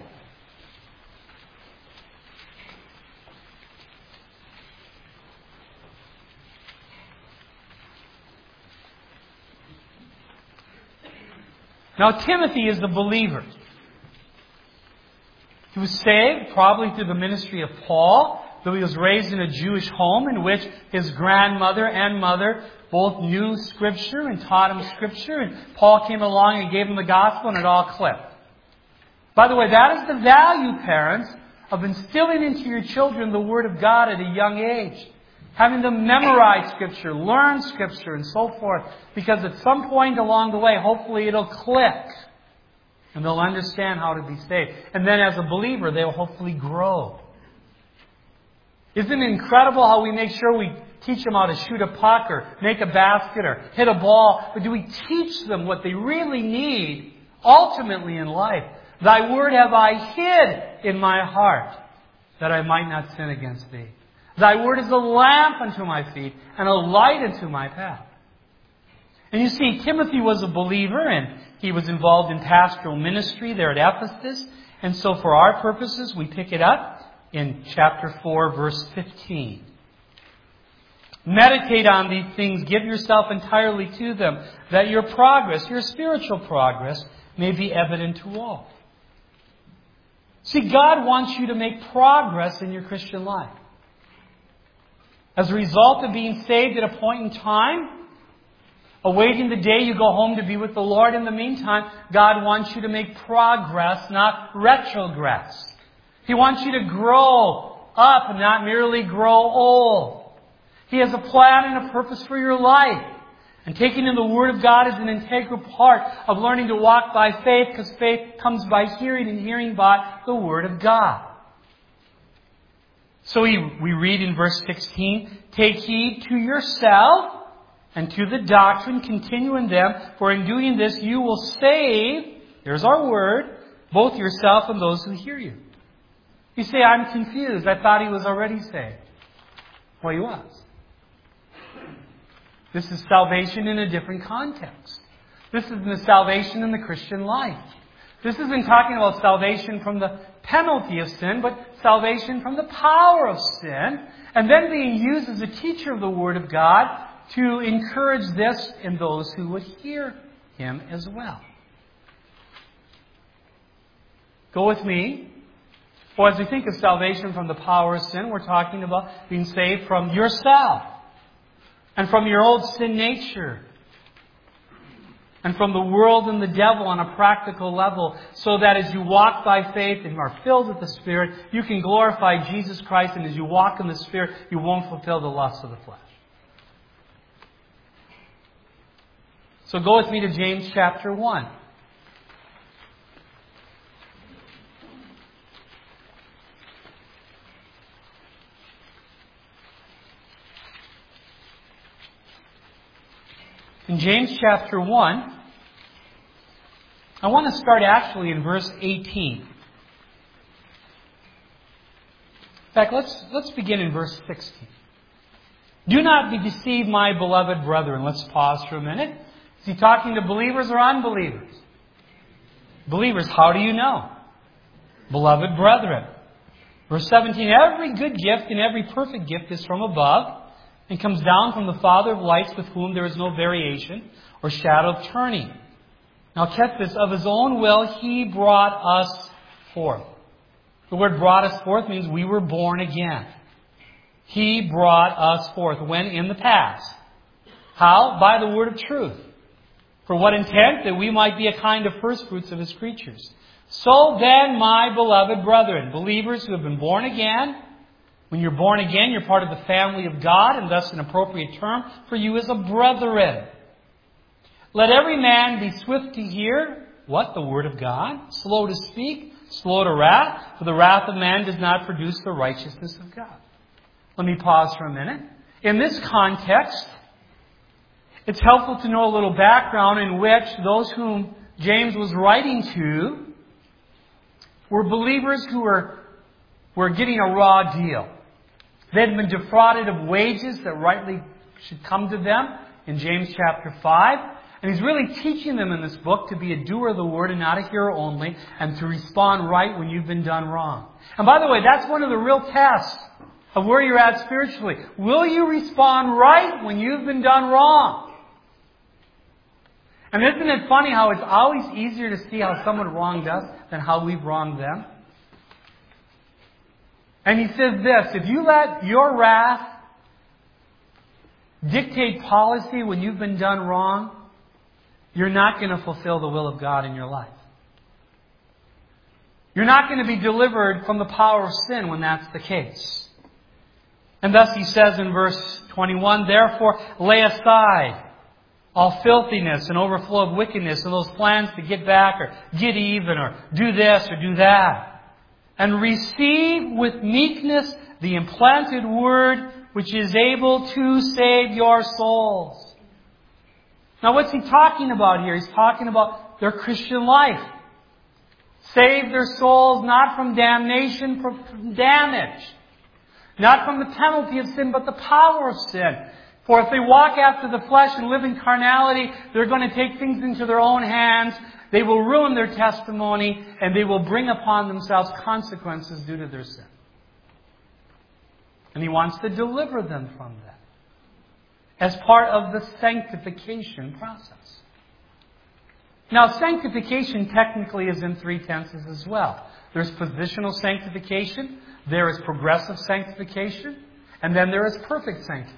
Now, Timothy is the believer. He was saved probably through the ministry of Paul, though he was raised in a Jewish home in which his grandmother and mother both knew Scripture and taught him Scripture, and Paul came along and gave him the gospel, and it all clicked. By the way, that is the value, parents, of instilling into your children the Word of God at a young age. Having them memorize Scripture, learn Scripture, and so forth. Because at some point along the way, hopefully it'll click. And they'll understand how to be saved. And then as a believer, they'll hopefully grow. Isn't it incredible how we make sure we teach them how to shoot a puck or make a basket or hit a ball? But do we teach them what they really need ultimately in life? Thy word have I hid in my heart, that I might not sin against thee. Thy word is a lamp unto my feet and a light unto my path. And you see, Timothy was a believer and he was involved in pastoral ministry there at Ephesus. And so for our purposes, we pick it up in chapter 4, verse 15. Meditate on these things. Give yourself entirely to them, that your progress, your spiritual progress, may be evident to all. See, God wants you to make progress in your Christian life. As a result of being saved at a point in time, awaiting the day you go home to be with the Lord, in the meantime, God wants you to make progress, not retrogress. He wants you to grow up and not merely grow old. He has a plan and a purpose for your life. And taking in the Word of God is an integral part of learning to walk by faith, because faith comes by hearing and hearing by the Word of God. So we read in verse 16, take heed to yourself and to the doctrine, continue in them, for in doing this you will save, here's our word, both yourself and those who hear you. You say, I'm confused. I thought he was already saved. Well, he was. This is salvation in a different context. This is the salvation in the Christian life. This isn't talking about salvation from the penalty of sin, but salvation from the power of sin, and then being used as a teacher of the Word of God to encourage this in those who would hear Him as well. Go with me. Well, as we think of salvation from the power of sin, we're talking about being saved from yourself and from your old sin nature and from the world and the devil on a practical level, so that as you walk by faith and are filled with the Spirit, you can glorify Jesus Christ, and as you walk in the Spirit, you won't fulfill the lusts of the flesh. So go with me to James chapter 1. In James chapter 1, I want to start actually in verse 18. In fact, let's begin in verse 16. Do not be deceived, my beloved brethren. Let's pause for a minute. Is he talking to believers or unbelievers? Believers, how do you know? Beloved brethren. Verse 17, every good gift and every perfect gift is from above, and comes down from the Father of lights, with whom there is no variation or shadow of turning. Now catch this, of His own will He brought us forth. The word brought us forth means we were born again. He brought us forth. When? In the past. How? By the word of truth. For what intent? That we might be a kind of firstfruits of His creatures. So then, my beloved brethren, believers who have been born again, when you're born again, you're part of the family of God, and thus an appropriate term for you is a brethren. Let every man be swift to hear, what? The word of God. Slow to speak, slow to wrath, for the wrath of man does not produce the righteousness of God. Let me pause for a minute. In this context, It's helpful to know a little background in which those whom James was writing to were believers who were getting a raw deal. They had been defrauded of wages that rightly should come to them in James chapter 5. And he's really teaching them in this book to be a doer of the word and not a hearer only, and to respond right when you've been done wrong. And by the way, that's one of the real tests of where you're at spiritually. Will you respond right when you've been done wrong? And isn't it funny how it's always easier to see how someone wronged us than how we've wronged them? And he says this, if you let your wrath dictate policy when you've been done wrong, you're not going to fulfill the will of God in your life. You're not going to be delivered from the power of sin when that's the case. And thus he says in verse 21, therefore lay aside all filthiness and overflow of wickedness and those plans to get back or get even or do this or do that. And receive with meekness the implanted word which is able to save your souls. Now what's he talking about here? He's talking about their Christian life. Save their souls not from damnation, but from damage. Not from the penalty of sin, but the power of sin. For if they walk after the flesh and live in carnality, they're going to take things into their own hands. They will ruin their testimony, and they will bring upon themselves consequences due to their sin. And he wants to deliver them from that as part of the sanctification process. Now, sanctification technically is in three tenses as well. There's positional sanctification, there is progressive sanctification, and then there is perfect sanctification.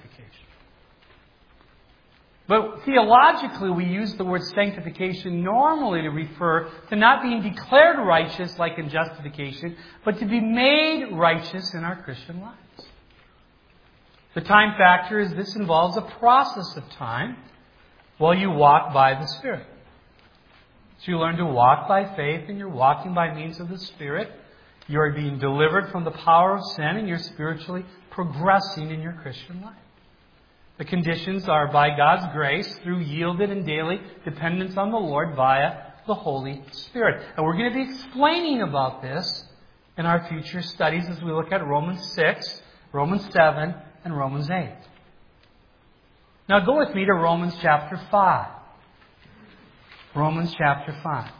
But theologically, we use the word sanctification normally to refer to not being declared righteous like in justification, but to be made righteous in our Christian lives. The time factor is this involves a process of time while you walk by the Spirit. So you learn to walk by faith and you're walking by means of the Spirit. You're being delivered from the power of sin and you're spiritually progressing in your Christian life. The conditions are by God's grace through yielded and daily dependence on the Lord via the Holy Spirit. And we're going to be explaining about this in our future studies as we look at Romans 6, Romans 7, and Romans 8. Now go with me to Romans chapter 5. Romans chapter 5.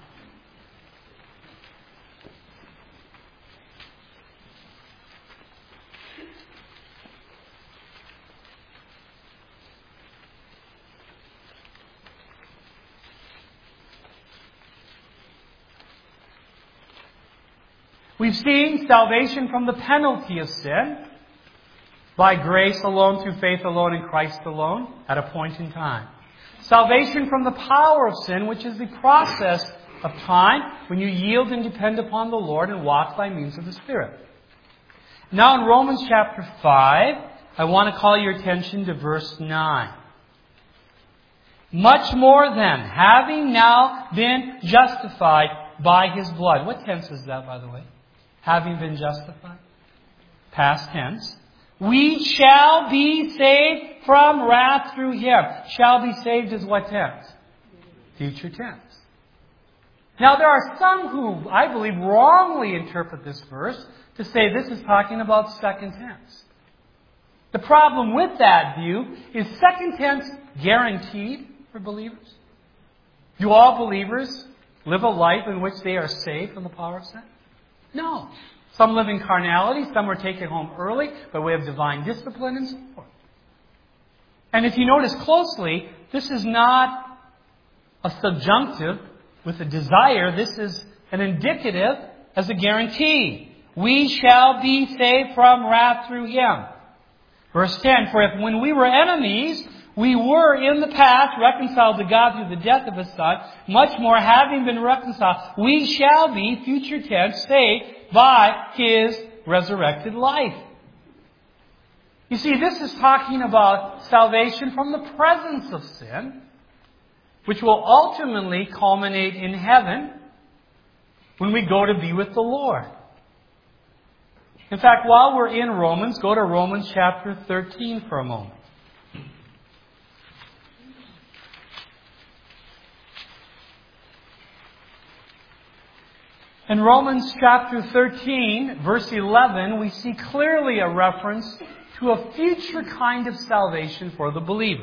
We've seen salvation from the penalty of sin by grace alone, through faith alone, in Christ alone, at a point in time. Salvation from the power of sin, which is the process of time when you yield and depend upon the Lord and walk by means of the Spirit. Now in Romans chapter 5, I want to call your attention to verse 9. Much more then, having now been justified by His blood. What tense is that, by the way? Having been justified? Past tense. We shall be saved from wrath through Him. Shall be saved is what tense? Future tense. Now there are some who, I believe, wrongly interpret this verse to say this is talking about second tense. The problem with that view is second tense guaranteed for believers? Do all believers live a life in which they are saved from the power of sin? No. Some live in carnality, some are taken home early by way of divine discipline and so forth. And if you notice closely, this is not a subjunctive with a desire. This is an indicative as a guarantee. We shall be saved from wrath through Him. Verse 10, for if when we were enemies, we were in the past reconciled to God through the death of His Son, much more having been reconciled, we shall be, future tense, saved by His resurrected life. You see, this is talking about salvation from the presence of sin, which will ultimately culminate in heaven when we go to be with the Lord. In fact, while we're in Romans, go to Romans chapter 13 for a moment. In Romans chapter 13, verse 11, we see clearly a reference to a future kind of salvation for the believer.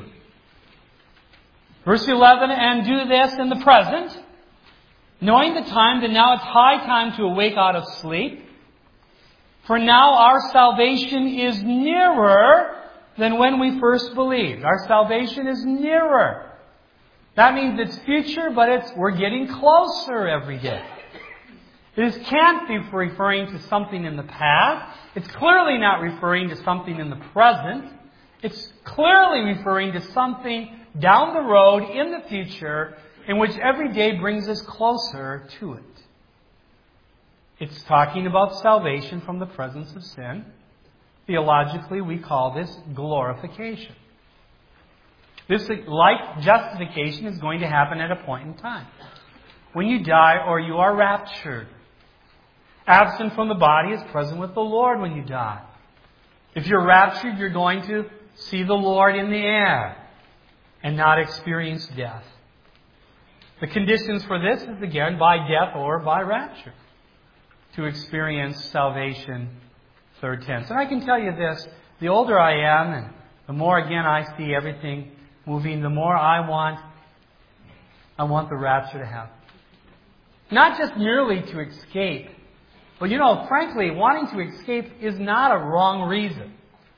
Verse 11, and do this in the present, knowing the time that now it's high time to awake out of sleep. For now our salvation is nearer than when we first believed. Our salvation is nearer. That means it's future, but we're getting closer every day. This can't be referring to something in the past. It's clearly not referring to something in the present. It's clearly referring to something down the road in the future in which every day brings us closer to it. It's talking about salvation from the presence of sin. Theologically, we call this glorification. This, like justification, is going to happen at a point in time. When you die or you are raptured. Absent from the body is present with the Lord when you die. If you're raptured, you're going to see the Lord in the air and not experience death. The conditions for this is, again, by death or by rapture to experience salvation, third tense. And I can tell you this, the older I am and the more, again, I see everything moving, the more I want the rapture to happen. Not just merely to escape, but frankly, wanting to escape is not a wrong reason.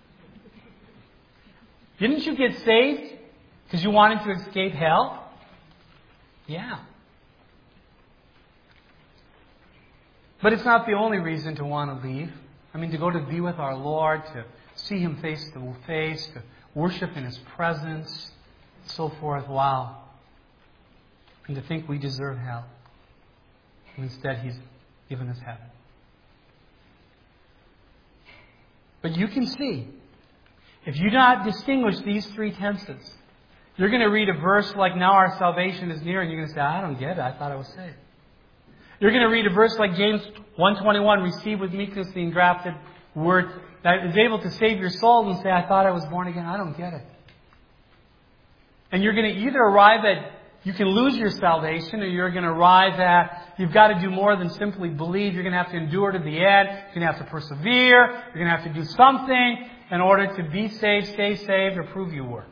Didn't you get saved because you wanted to escape hell? Yeah. But it's not the only reason to want to leave. To go to be with our Lord, to see Him face to face, to worship in His presence, and so forth. Wow. And to think we deserve hell. And instead He's given us heaven. But you can see, if you do not distinguish these three tenses, you're going to read a verse like, now our salvation is near, and you're going to say, I don't get it, I thought I was saved. You're going to read a verse like James 1:21, receive with meekness the engrafted word that is able to save your soul, and say, I thought I was born again, I don't get it. And you're going to either arrive at, you can lose your salvation, or you're going to arrive at, you've got to do more than simply believe. You're going to have to endure to the end. You're going to have to persevere. You're going to have to do something in order to be saved, stay saved, or prove you were.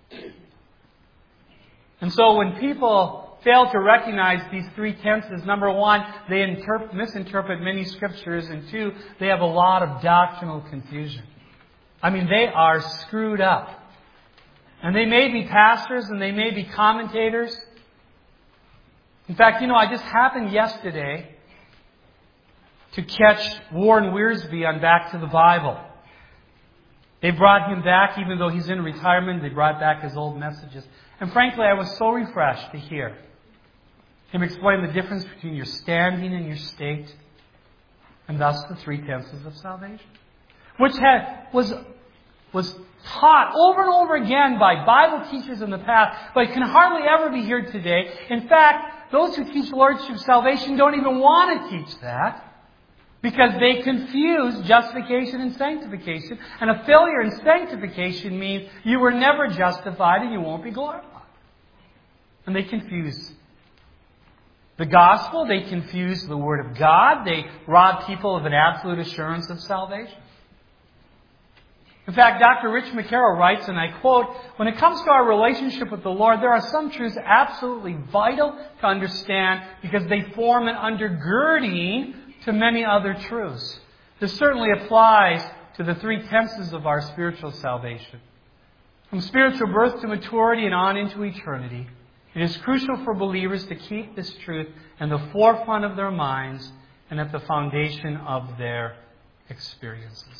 And so when people fail to recognize these three tenses, number one, they misinterpret many scriptures, and two, they have a lot of doctrinal confusion. They are screwed up. And they may be pastors and they may be commentators. In fact, I just happened yesterday to catch Warren Wiersbe on Back to the Bible. They brought him back, even though he's in retirement, they brought back his old messages. And frankly, I was so refreshed to hear him explain the difference between your standing and your state, and thus the three tenses of salvation. Which was taught over and over again by Bible teachers in the past, but it can hardly ever be here today. In fact, those who teach Lordship salvation don't even want to teach that, because they confuse justification and sanctification. And a failure in sanctification means you were never justified and you won't be glorified. And they confuse the gospel, they confuse the Word of God, they rob people of an absolute assurance of salvation. In fact, Dr. Rich McCarroll writes, and I quote, when it comes to our relationship with the Lord, there are some truths absolutely vital to understand because they form an undergirding to many other truths. This certainly applies to the three tenses of our spiritual salvation. From spiritual birth to maturity and on into eternity, it is crucial for believers to keep this truth in the forefront of their minds and at the foundation of their experiences.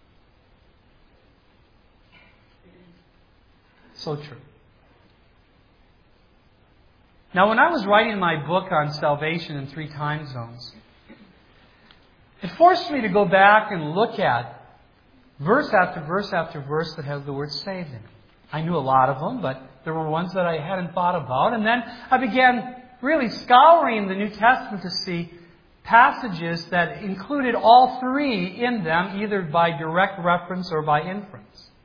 So true. Now, when I was writing my book on salvation in 3 time zones, it forced me to go back and look at verse after verse after verse that has the word saved in it. I knew a lot of them, but there were ones that I hadn't thought about. And then I began really scouring the New Testament to see passages that included all three in them, either by direct reference or by inference.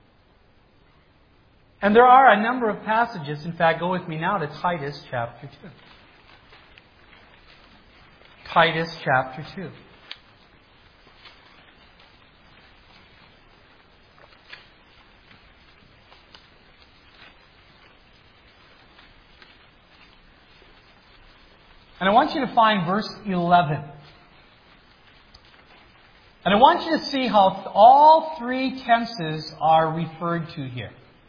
And there are a number of passages. In fact, go with me now to Titus chapter 2. Titus chapter 2. And I want you to find verse 11. And I want you to see how all three tenses are referred to here.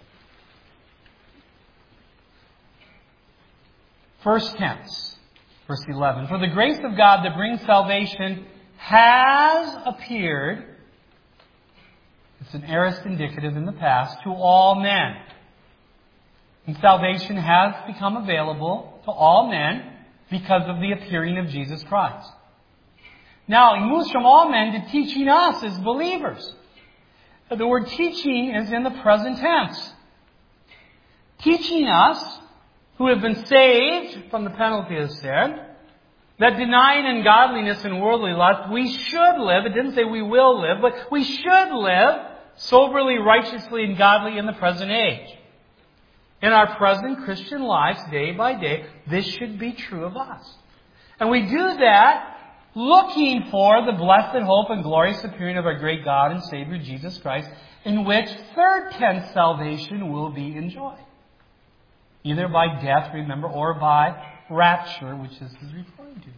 First tense, verse 11. For the grace of God that brings salvation has appeared, it's an aorist indicative in the past, to all men. And salvation has become available to all men because of the appearing of Jesus Christ. Now, he moves from all men to teaching us as believers. The word teaching is in the present tense. Teaching us, who have been saved from the penalty of sin, that denying ungodliness and worldly lust, we should live, it didn't say we will live, but we should live soberly, righteously, and godly in the present age. In our present Christian lives, day by day, this should be true of us. And we do that looking for the blessed hope and glorious appearing of our great God and Savior Jesus Christ, in which third tense salvation will be enjoyed. Either by death, remember, or by rapture, which this is referring to.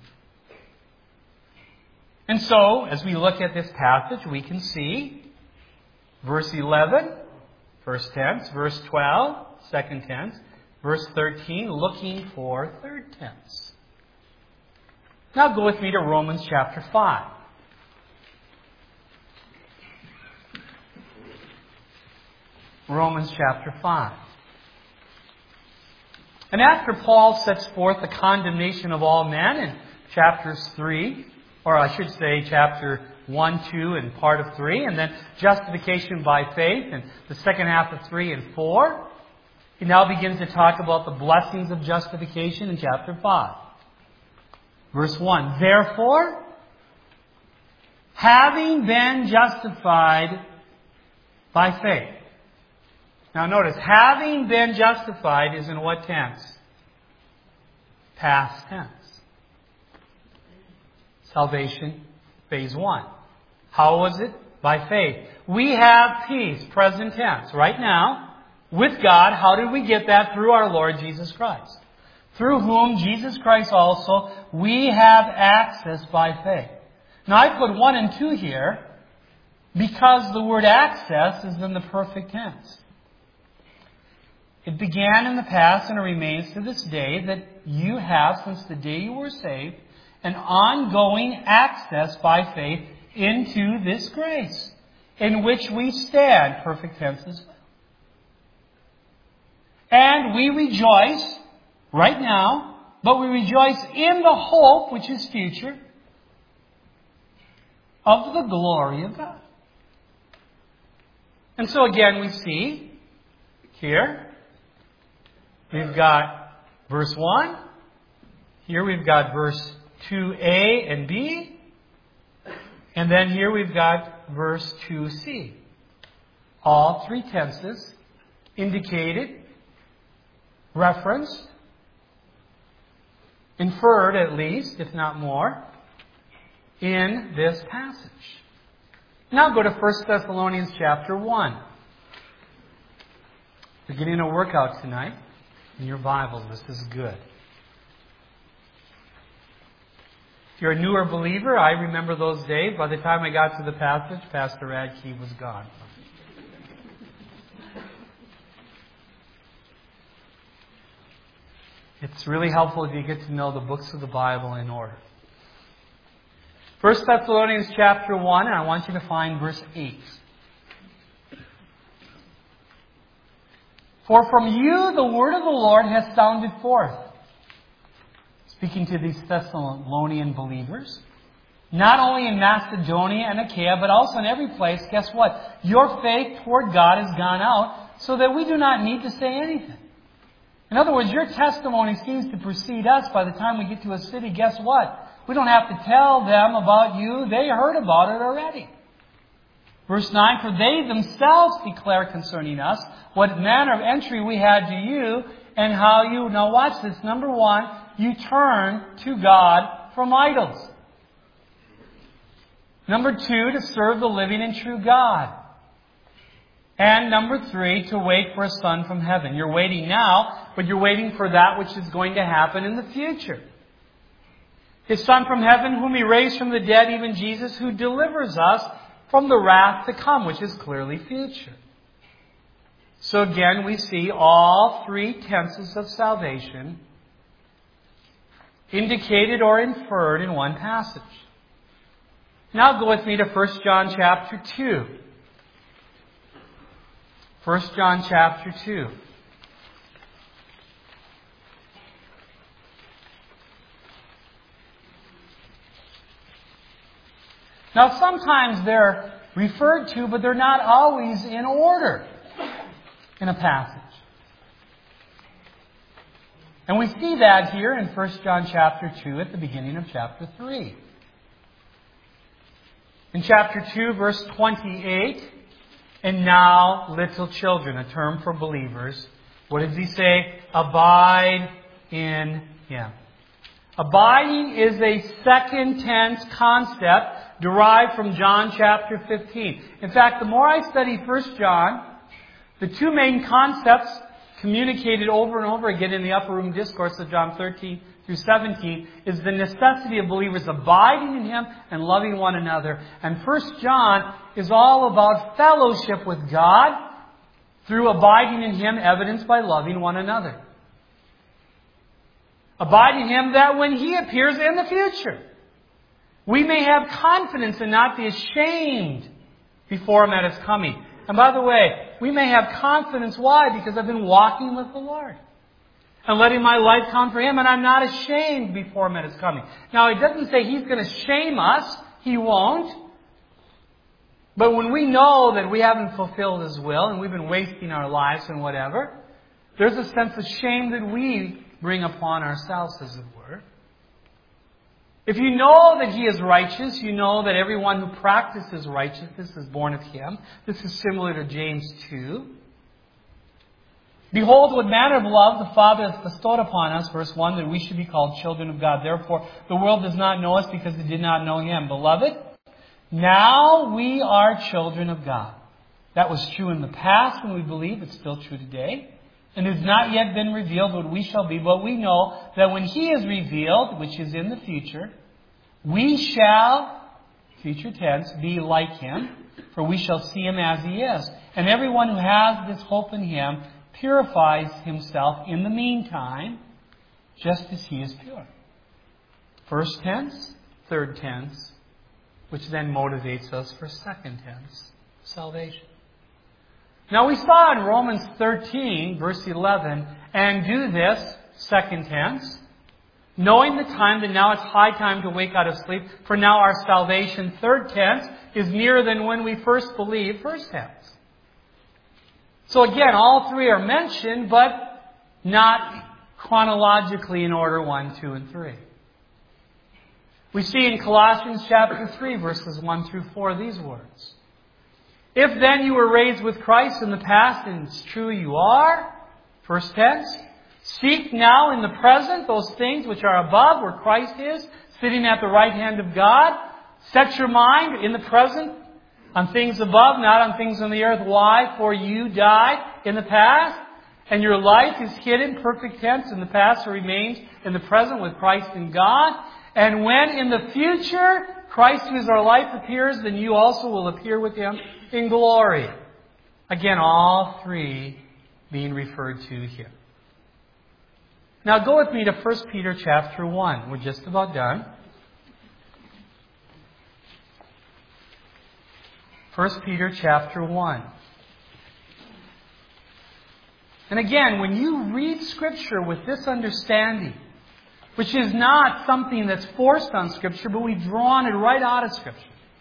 And so, as we look at this passage, we can see verse 11, first tense, verse 12, second tense, verse 13, looking for third tense. Now go with me to Romans chapter 5. Romans chapter 5. And after Paul sets forth the condemnation of all men in chapters 3, or I should say chapter 1, 2, and part of 3, and then justification by faith in the second half of 3 and 4, he now begins to talk about the blessings of justification in chapter 5. Verse 1, therefore, having been justified by faith. Now notice, having been justified is in what tense? Past tense. Salvation, phase 1. How was it? By faith. We have peace, present tense, right now, with God. How did we get that? Through our Lord Jesus Christ. Through whom, Jesus Christ also, we have access by faith. Now I put 1 and 2 here because the word access is in the perfect tense. It began in the past and it remains to this day that you have, since the day you were saved, an ongoing access by faith into this grace in which we stand, perfect tense as well. And we rejoice right now, but we rejoice in the hope, which is future, of the glory of God. And so again we see here, we've got verse 1. Here we've got verse 2a and b. And then here we've got verse 2c. All three tenses indicated, referenced, inferred at least, if not more, in this passage. Now go to 1 Thessalonians chapter 1. You're getting a workout tonight in your Bibles. This is good. If you're a newer believer, I remember those days. By the time I got to the passage, Pastor Radke was gone. It's really helpful if you get to know the books of the Bible in order. 1 Thessalonians chapter 1, and I want you to find verse 8. For from you the word of the Lord has sounded forth. Speaking to these Thessalonian believers. Not only in Macedonia and Achaia, but also in every place. Guess what? Your faith toward God has gone out so that we do not need to say anything. In other words, your testimony seems to precede us. By the time we get to a city, guess what? We don't have to tell them about you. They heard about it already. Verse 9, for they themselves declare concerning us what manner of entry we had to you and how you, now watch this, number 1, you turn to God from idols. Number 2, to serve the living and true God. And number 3, to wait for a Son from heaven. You're waiting now, but you're waiting for that which is going to happen in the future. His Son from heaven, whom He raised from the dead, even Jesus, who delivers us from the wrath to come, which is clearly future. So again, we see all 3 tenses of salvation indicated or inferred in one passage. Now go with me to 1 John chapter 2. 1 John chapter 2. Now sometimes they're referred to, but they're not always in order in a passage. And we see that here in 1 John chapter 2 at the beginning of chapter 3. In chapter 2, verse 28, and now, little children, a term for believers. What does he say? Abide in Him. Abiding is a second tense concept derived from John chapter 15. In fact, the more I study 1 John, the 2 main concepts communicated over and over again in the upper room discourse of John 13 through 17 is the necessity of believers abiding in Him and loving one another. And 1 John is all about fellowship with God through abiding in Him, evidenced by loving one another. Abide in Him that when He appears in the future, we may have confidence and not be ashamed before Him at His coming. And by the way, we may have confidence. Why? Because I've been walking with the Lord and letting my life count for Him, and I'm not ashamed before Him at His coming. Now, it doesn't say He's going to shame us. He won't. But when we know that we haven't fulfilled His will and we've been wasting our lives and whatever, there's a sense of shame that we bring upon ourselves, as it were. If you know that He is righteous, you know that everyone who practices righteousness is born of Him. This is similar to James 2. Behold, what manner of love the Father has bestowed upon us, verse 1, that we should be called children of God. Therefore, the world does not know us because it did not know Him. Beloved, now we are children of God. That was true in the past when we believed. It's still true today. And it has not yet been revealed what we shall be, but we know that when He is revealed, which is in the future, we shall, future tense, be like Him, for we shall see Him as He is. And everyone who has this hope in Him purifies himself in the meantime, just as He is pure. First tense, third tense, which then motivates us for second tense, salvation. Now we saw in Romans 13, verse 11, and do this, second tense, knowing the time that now it's high time to wake out of sleep, for now our salvation, third tense, is nearer than when we first believed, first tense. So again, all 3 are mentioned, but not chronologically in order 1, 2, and 3. We see in Colossians chapter 3, verses 1 through 4, these words. If then you were raised with Christ in the past, and it's true you are, first tense, seek now in the present those things which are above, where Christ is, sitting at the right hand of God. Set your mind in the present on things above, not on things on the earth. Why? For you died in the past, and your life is hidden, perfect tense, in the past, or remains in the present with Christ in God. And when in the future Christ, who is our life, appears, then you also will appear with Him in glory. Again, all 3 being referred to here. Now go with me to 1 Peter chapter 1. We're just about done. 1 Peter chapter 1. And again, when you read Scripture with this understanding, which is not something that's forced on Scripture, but we've drawn it right out of Scripture,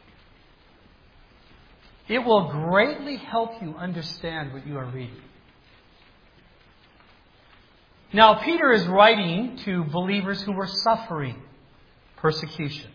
it will greatly help you understand what you are reading. Now, Peter is writing to believers who were suffering persecution.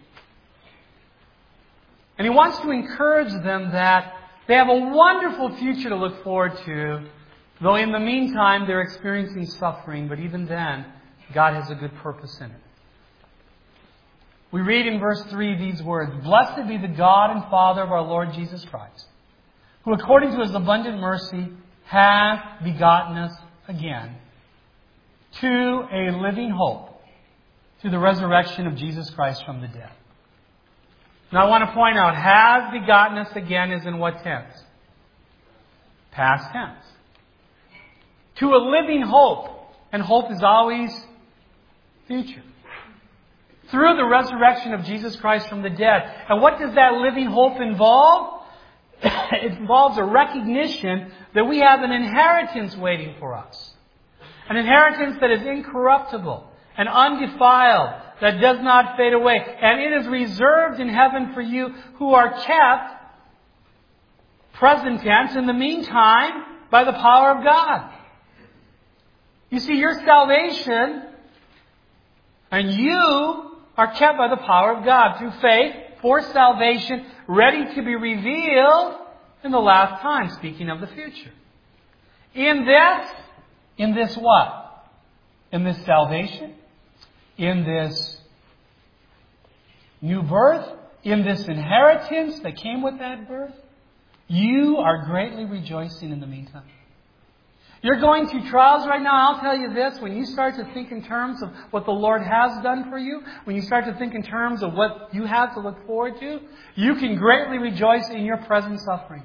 And he wants to encourage them that they have a wonderful future to look forward to, though in the meantime they're experiencing suffering, but even then, God has a good purpose in it. we read in verse 3 these words, "Blessed be the God and Father of our Lord Jesus Christ, who according to His abundant mercy hath begotten us again to a living hope, to the resurrection of Jesus Christ from the dead." Now I want to point out, has begotten us again is in what tense? Past tense. To a living hope. And hope is always future. Through the resurrection of Jesus Christ from the dead. And what does that living hope involve? It involves a recognition that we have an inheritance waiting for us. An inheritance that is incorruptible and undefiled, that does not fade away. And it is reserved in heaven for you who are kept, present tense, in the meantime, by the power of God. You see, your salvation and you are kept by the power of God through faith for salvation, ready to be revealed in the last time, speaking of the future. In this what? In this salvation? In this new birth? In this inheritance that came with that birth? You are greatly rejoicing in the meantime. You're going through trials right now. I'll tell you this. When you start to think in terms of what the Lord has done for you, when you start to think in terms of what you have to look forward to, you can greatly rejoice in your present suffering.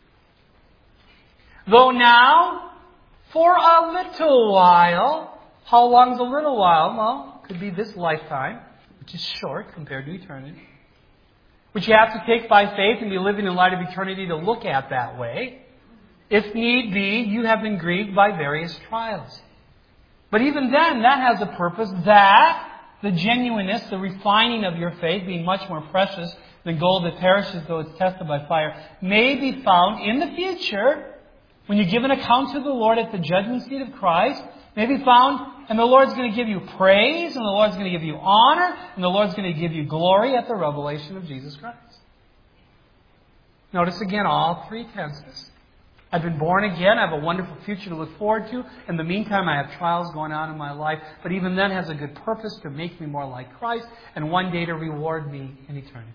Though now, for a little while, how long is a little while? Well, it could be this lifetime, which is short compared to eternity, which you have to take by faith and be living in light of eternity to look at that way. If need be, you have been grieved by various trials. But even then, that has a purpose, that the genuineness, the refining of your faith, being much more precious than gold that perishes though it's tested by fire, may be found in the future, when you give an account to the Lord at the judgment seat of Christ, may be found, and the Lord's going to give you praise, and the Lord's going to give you honor, and the Lord's going to give you glory at the revelation of Jesus Christ. Notice again all three tenses. I've been born again. I have a wonderful future to look forward to. In the meantime, I have trials going on in my life. But even then has a good purpose to make me more like Christ and one day to reward me in eternity.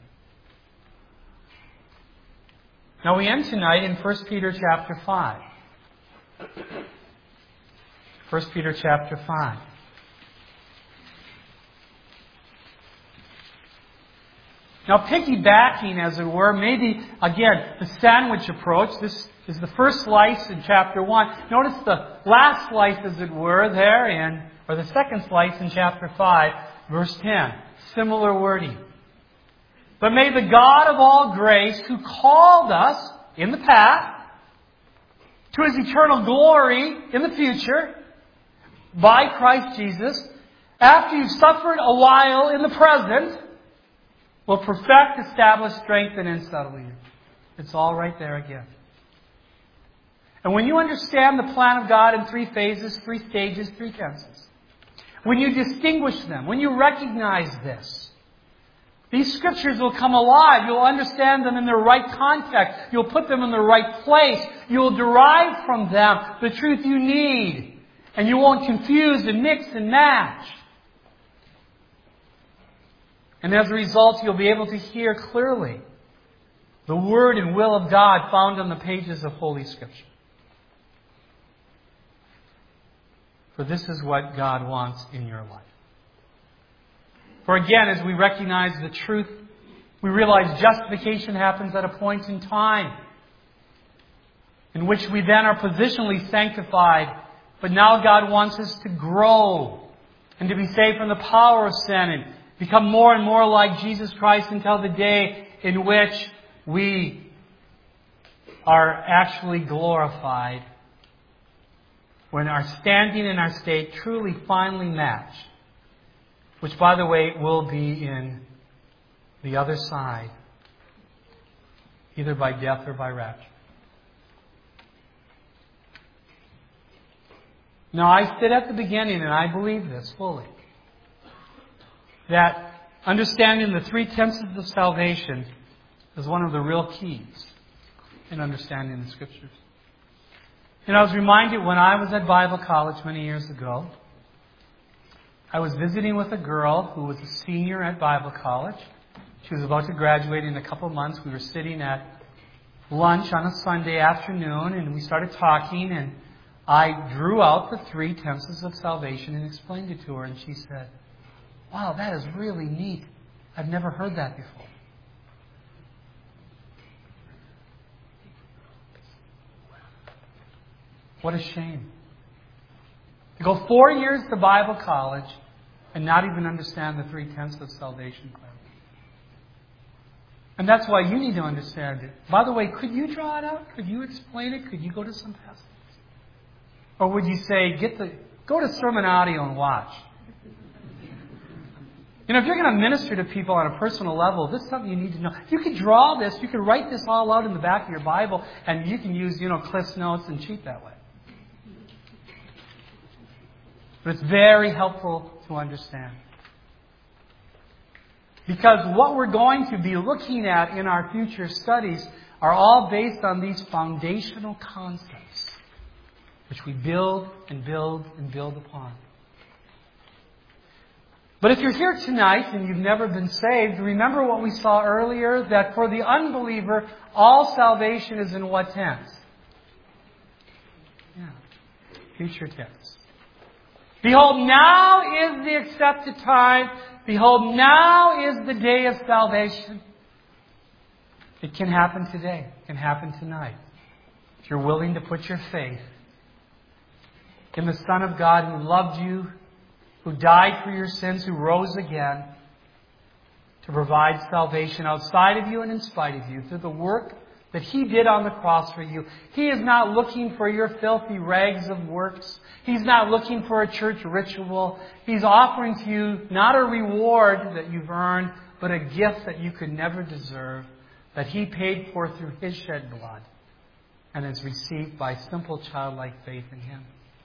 Now we end tonight in 1 Peter chapter 5. 1 Peter chapter 5. Now piggybacking, as it were, maybe, again, the sandwich approach. This is the first slice in chapter 1. Notice the last slice, as it were, there or the second slice in chapter 5, verse 10. Similar wording. But may the God of all grace, who called us in the past to His eternal glory in the future by Christ Jesus, after you've suffered a while in the present, will perfect, establish, strengthen, and settle you. It's all right there again. And when you understand the plan of God in 3 phases, 3 stages, 3 tenses, when you distinguish them, when you recognize this, these scriptures will come alive. You'll understand them in their right context. You'll put them in the right place. You'll derive from them the truth you need. And you won't confuse and mix and match. And as a result, you'll be able to hear clearly the Word and will of God found on the pages of Holy Scripture. For this is what God wants in your life. For again, as we recognize the truth, we realize justification happens at a point in time in which we then are positionally sanctified. But now God wants us to grow and to be saved from the power of sin and become more and more like Jesus Christ until the day in which we are actually glorified, when our standing and our state truly finally match, which, by the way, will be in the other side, either by death or by rapture. Now, I said at the beginning, and I believe this fully, that understanding the 3 tenses of salvation is one of the real keys in understanding the Scriptures. And I was reminded when I was at Bible college many years ago, I was visiting with a girl who was a senior at Bible college. She was about to graduate in a couple of months. We were sitting at lunch on a Sunday afternoon, and we started talking, and I drew out the 3 tenses of salvation and explained it to her, and she said, "Wow, that is really neat. I've never heard that before." What a shame. To go 4 years to Bible college and not even understand the 3 tenses of salvation clearly. And that's why you need to understand it. By the way, could you draw it out? Could you explain it? Could you go to some passages? Or would you say, go to Sermon Audio and watch? You know, if you're going to minister to people on a personal level, this is something you need to know. You could draw this, you could write this all out in the back of your Bible, and you can use, Cliff's Notes and cheat that way. But it's very helpful to understand. Because what we're going to be looking at in our future studies are all based on these foundational concepts, which we build and build and build upon. But if you're here tonight and you've never been saved, remember what we saw earlier, that for the unbeliever, all salvation is in what tense? Yeah, future tense. Behold, now is the accepted time. Behold, now is the day of salvation. It can happen today. It can happen tonight. If you're willing to put your faith in the Son of God who loved you, who died for your sins, who rose again to provide salvation outside of you and in spite of you through the work that He did on the cross for you. He is not looking for your filthy rags of works. He's not looking for a church ritual. He's offering to you not a reward that you've earned, but a gift that you could never deserve, that He paid for through His shed blood and is received by simple childlike faith in Him.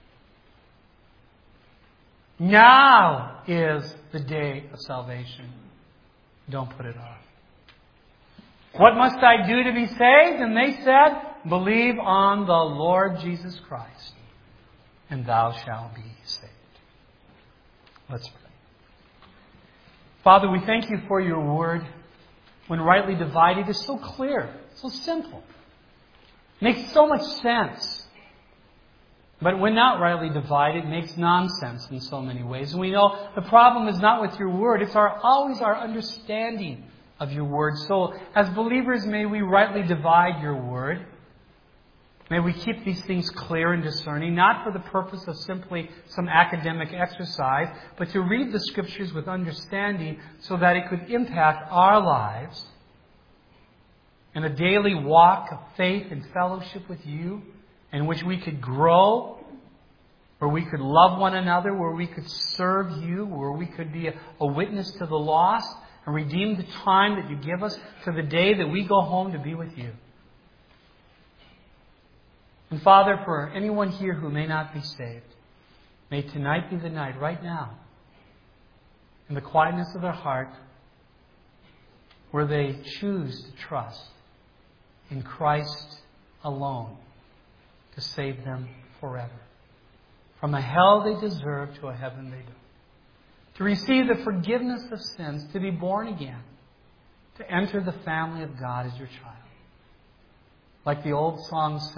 Now is the day of salvation. Don't put it off. What must I do to be saved? And they said, believe on the Lord Jesus Christ, and thou shalt be saved. Let's pray. Father, we thank You for Your word. When rightly divided, is so clear, so simple. Makes so much sense. But when not rightly divided, it makes nonsense in so many ways. And we know the problem is not with Your word. It's always our understanding of Your word. So as believers, may we rightly divide Your word. May we keep these things clear and discerning, not for the purpose of simply some academic exercise, but to read the Scriptures with understanding so that it could impact our lives in a daily walk of faith and fellowship with You, in which we could grow, where we could love one another, where we could serve You, where we could be a witness to the lost and redeem the time that You give us to the day that we go home to be with You. And Father, for anyone here who may not be saved, may tonight be the night, right now, in the quietness of their heart, where they choose to trust in Christ alone to save them forever. From a hell they deserve to a heaven they don't. To receive the forgiveness of sins, to be born again, to enter the family of God as Your child. Like the old song says,